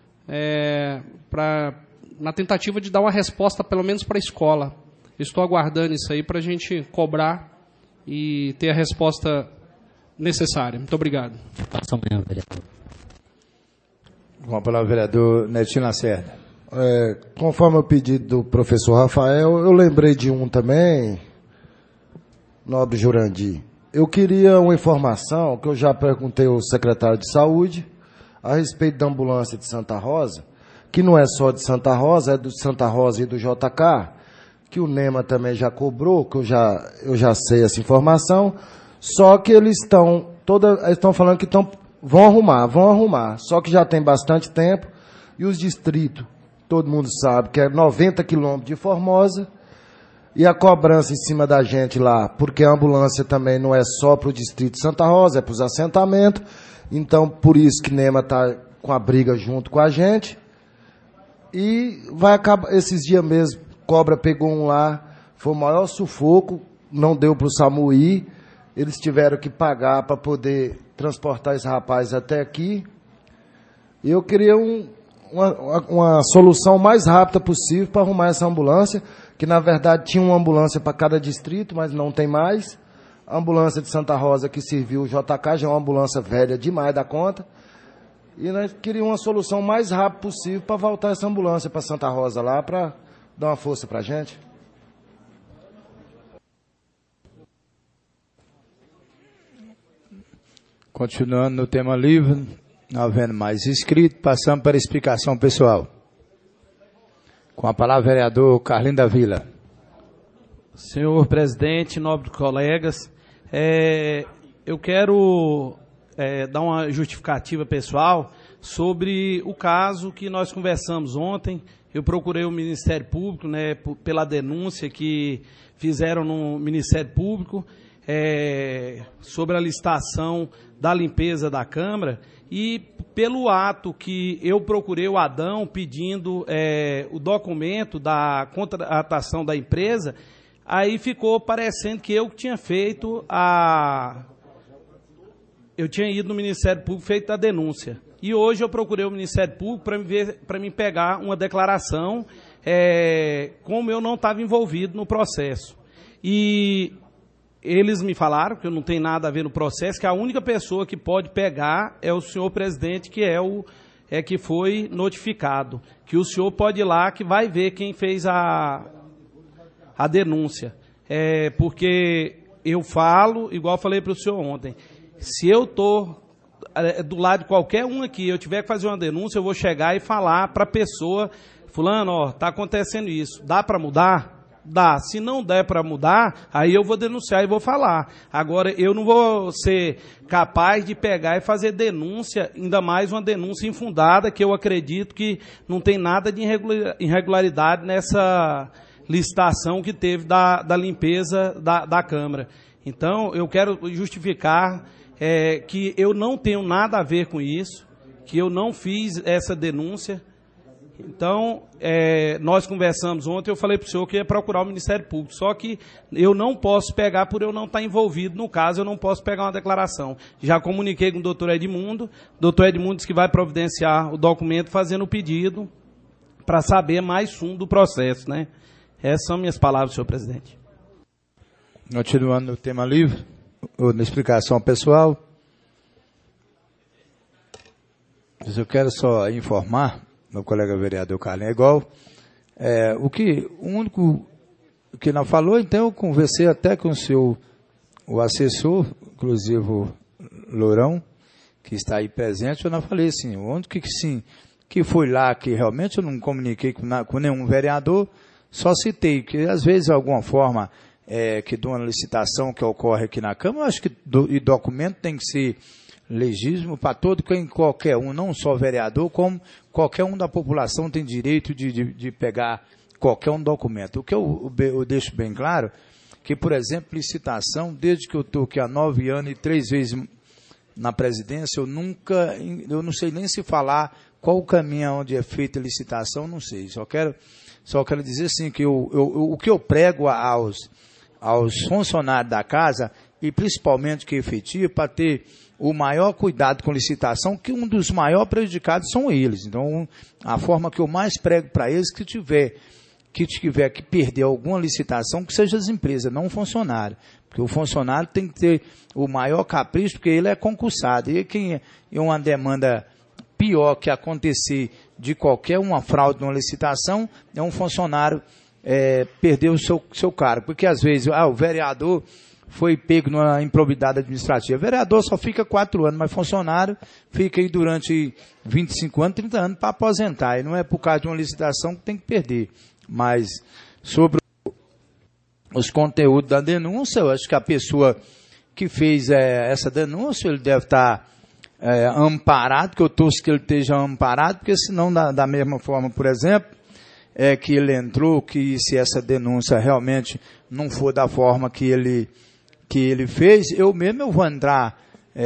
na tentativa de dar uma resposta, pelo menos para a escola. Eu estou aguardando isso aí para a gente cobrar e ter a resposta necessária. Muito obrigado. Com a palavra o vereador Netinho Lacerda. Conforme o pedido do professor Rafael, eu lembrei de um também, nobre Jurandir. Eu queria uma informação que eu já perguntei ao secretário de Saúde a respeito da ambulância de Santa Rosa, que não é só de Santa Rosa, é do Santa Rosa e do JK, que o NEMA também já cobrou, que eu já sei essa informação, só que eles estão falando que vão arrumar, só que já tem bastante tempo, e os distritos, todo mundo sabe que é 90 quilômetros de Formosa, e a cobrança em cima da gente lá, porque a ambulância também não é só para o distrito de Santa Rosa, é para os assentamentos, então por isso que NEMA está com a briga junto com a gente, e vai acabar, esses dias mesmo, cobra pegou um lá, foi o maior sufoco, não deu para o SAMU ir, eles tiveram que pagar para poder transportar esse rapaz até aqui. E eu queria uma solução mais rápida possível para arrumar essa ambulância, que na verdade tinha uma ambulância para cada distrito, mas não tem mais. A ambulância de Santa Rosa que serviu o JK já é uma ambulância velha demais da conta. E nós queríamos uma solução mais rápida possível para voltar essa ambulância para Santa Rosa lá, para dar uma força para a gente. Continuando no tema livre, não havendo mais inscrito, passamos para a explicação pessoal. Com a palavra, vereador Carlinho da Vila. Senhor presidente, nobres colegas, eu quero dar uma justificativa pessoal sobre o caso que nós conversamos ontem. Eu procurei o Ministério Público, né, pela denúncia que fizeram no Ministério Público sobre a licitação da limpeza da Câmara, e pelo ato que eu procurei o Adão pedindo o documento da contratação da empresa, aí ficou parecendo que eu tinha feito eu tinha ido no Ministério Público, feito a denúncia. E hoje eu procurei o Ministério Público para me pegar uma declaração, como eu não estava envolvido no processo. E eles me falaram que eu não tenho nada a ver no processo, que a única pessoa que pode pegar é o senhor presidente, que que foi notificado. Que o senhor pode ir lá, que vai ver quem fez a denúncia. Porque eu falo, igual eu falei para o senhor ontem, se eu estou do lado de qualquer um aqui, eu tiver que fazer uma denúncia, eu vou chegar e falar para a pessoa, fulano, ó, está acontecendo isso, dá para mudar? Dá. Se não der para mudar, aí eu vou denunciar e vou falar. Agora, eu não vou ser capaz de pegar e fazer denúncia, ainda mais uma denúncia infundada, que eu acredito que não tem nada de irregularidade nessa licitação que teve da limpeza da Câmara. Então, eu quero justificar que eu não tenho nada a ver com isso, que eu não fiz essa denúncia. Então, nós conversamos ontem, eu falei para o senhor que ia procurar o Ministério Público, só que eu não posso pegar, por eu não estar envolvido no caso, eu não posso pegar uma declaração. Já comuniquei com o doutor Edmundo disse que vai providenciar o documento fazendo o pedido para saber mais fundo do processo, né? Essas são minhas palavras, senhor presidente. Continuando no tema livre, ou na explicação pessoal, eu quero só informar meu colega vereador Carlinhos, igual, o único que não falou, então eu conversei até com o assessor, inclusive o Lourão, que está aí presente, eu não falei assim, o único que sim, que foi lá, que realmente eu não comuniquei com nenhum vereador, só citei, que às vezes de alguma forma, que de uma licitação que ocorre aqui na Câmara, eu acho que documento tem que ser legítimo para qualquer um, não só vereador, como qualquer um da população tem direito de pegar qualquer um documento. O que eu deixo bem claro, que, por exemplo, licitação, desde que eu estou aqui há 9 anos e 3 vezes na presidência, eu não sei nem se falar qual o caminho onde é feita a licitação, não sei. Só quero dizer assim, que o que eu prego aos funcionários da casa, e principalmente que é efetivo, para ter o maior cuidado com licitação, que um dos maiores prejudicados são eles. Então, a forma que eu mais prego para eles, que tiver que perder alguma licitação, que seja as empresas, não o funcionário. Porque o funcionário tem que ter o maior capricho, porque ele é concursado. E quem é uma demanda pior que acontecer de qualquer uma fraude numa licitação, é um funcionário perder o seu cargo. Porque às vezes, o vereador foi pego numa improbidade administrativa. O vereador só fica 4 anos, mas funcionário fica aí durante 25 anos, 30 anos para aposentar. E não é por causa de uma licitação que tem que perder. Mas sobre os conteúdos da denúncia, eu acho que a pessoa que fez essa denúncia, ele deve estar amparado, que eu torço que ele esteja amparado, porque senão, da mesma forma, por exemplo, que ele entrou, que se essa denúncia realmente não for da forma que ele fez, eu vou entrar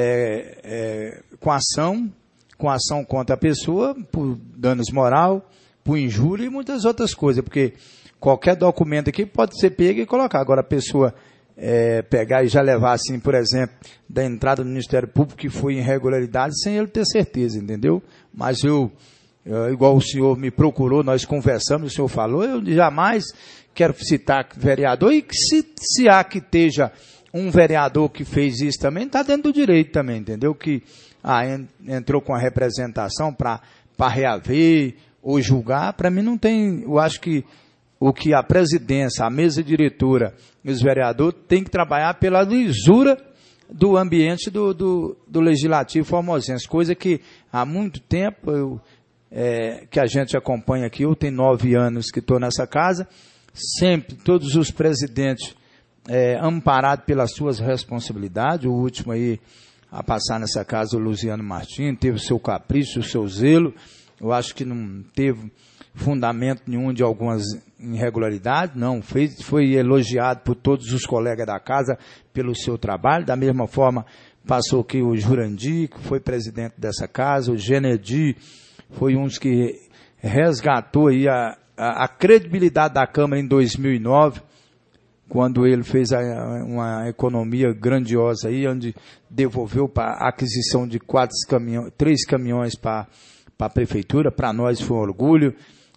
com ação contra a pessoa, por danos moral, por injúria e muitas outras coisas, porque qualquer documento aqui pode ser pego e colocar. Agora a pessoa pegar e já levar, assim, por exemplo, da entrada do Ministério Público que foi irregularidade, sem ele ter certeza, entendeu? Mas igual o senhor me procurou, nós conversamos, o senhor falou, eu jamais quero citar vereador, e que se há que esteja um vereador que fez isso também, está dentro do direito também, entendeu? Que entrou com a representação para reaver ou julgar, para mim não tem, eu acho que o que a presidência, a mesa diretora e os vereadores têm que trabalhar pela lisura do ambiente do Legislativo formosense, coisa que há muito tempo que a gente acompanha aqui, eu tenho 9 anos que estou nessa casa, sempre, todos os presidentes amparados pelas suas responsabilidades, o último aí a passar nessa casa, o Luciano Martins, teve o seu capricho, o seu zelo, eu acho que não teve fundamento nenhum de algumas irregularidades, não, foi elogiado por todos os colegas da casa pelo seu trabalho, da mesma forma passou aqui o Jurandir, que foi presidente dessa casa, o Genedi, foi um dos que resgatou aí a credibilidade da Câmara em 2009, quando ele fez uma economia grandiosa aí, onde devolveu para a aquisição de 3 caminhões para a prefeitura, para nós foi um orgulho.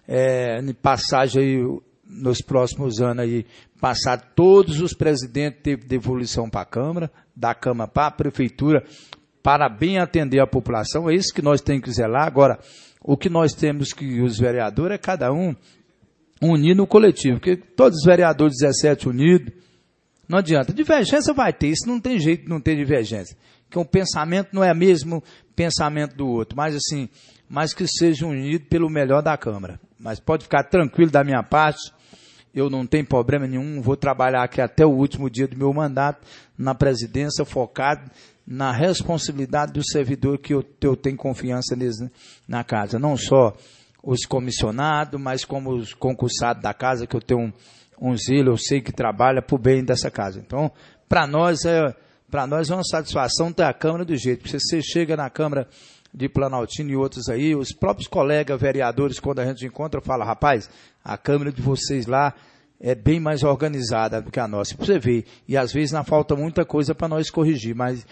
Passagem aí, nos próximos anos aí, passar todos os presidentes teve devolução para a Câmara, da Câmara para a prefeitura, para bem atender a população, é isso que nós temos que zelar. Agora, o que nós temos que, os vereadores, é cada um unir no coletivo, porque todos os vereadores 17 unidos, não adianta, divergência vai ter, isso não tem jeito de não ter divergência. porque o pensamento não é o mesmo pensamento do outro, mas assim, mas que seja unido pelo melhor da Câmara. Mas pode ficar tranquilo da minha parte, eu não tenho problema nenhum, vou trabalhar aqui até o último dia do meu mandato, na presidência, focado na responsabilidade do servidor que eu tenho confiança neles, né, na casa. Não só os comissionados, mas como os concursados da casa, que eu tenho um zelo, eu sei que trabalha para o bem dessa casa. Então, para nós é uma satisfação ter a Câmara do jeito. Porque você chega na Câmara de Planaltina e outros aí, os próprios colegas vereadores, quando a gente encontra, falam, rapaz, a Câmara de vocês lá é bem mais organizada do que a nossa. Para você ver, e às vezes não falta muita coisa para nós corrigir, mas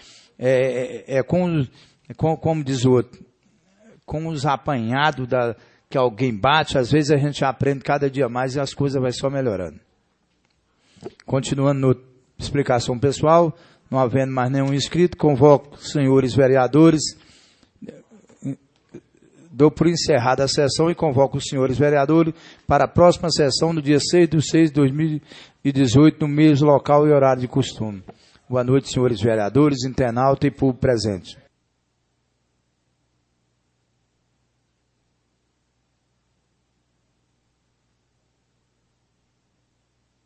como diz o outro, com os apanhados que alguém bate, às vezes a gente aprende cada dia mais e as coisas vão só melhorando. Continuando na explicação pessoal, não havendo mais nenhum inscrito, convoco os senhores vereadores, dou por encerrada a sessão e convoco os senhores vereadores para a próxima sessão no dia 6/6/2018, no mesmo local e horário de costume. Boa noite, senhores vereadores, internauta e público presente.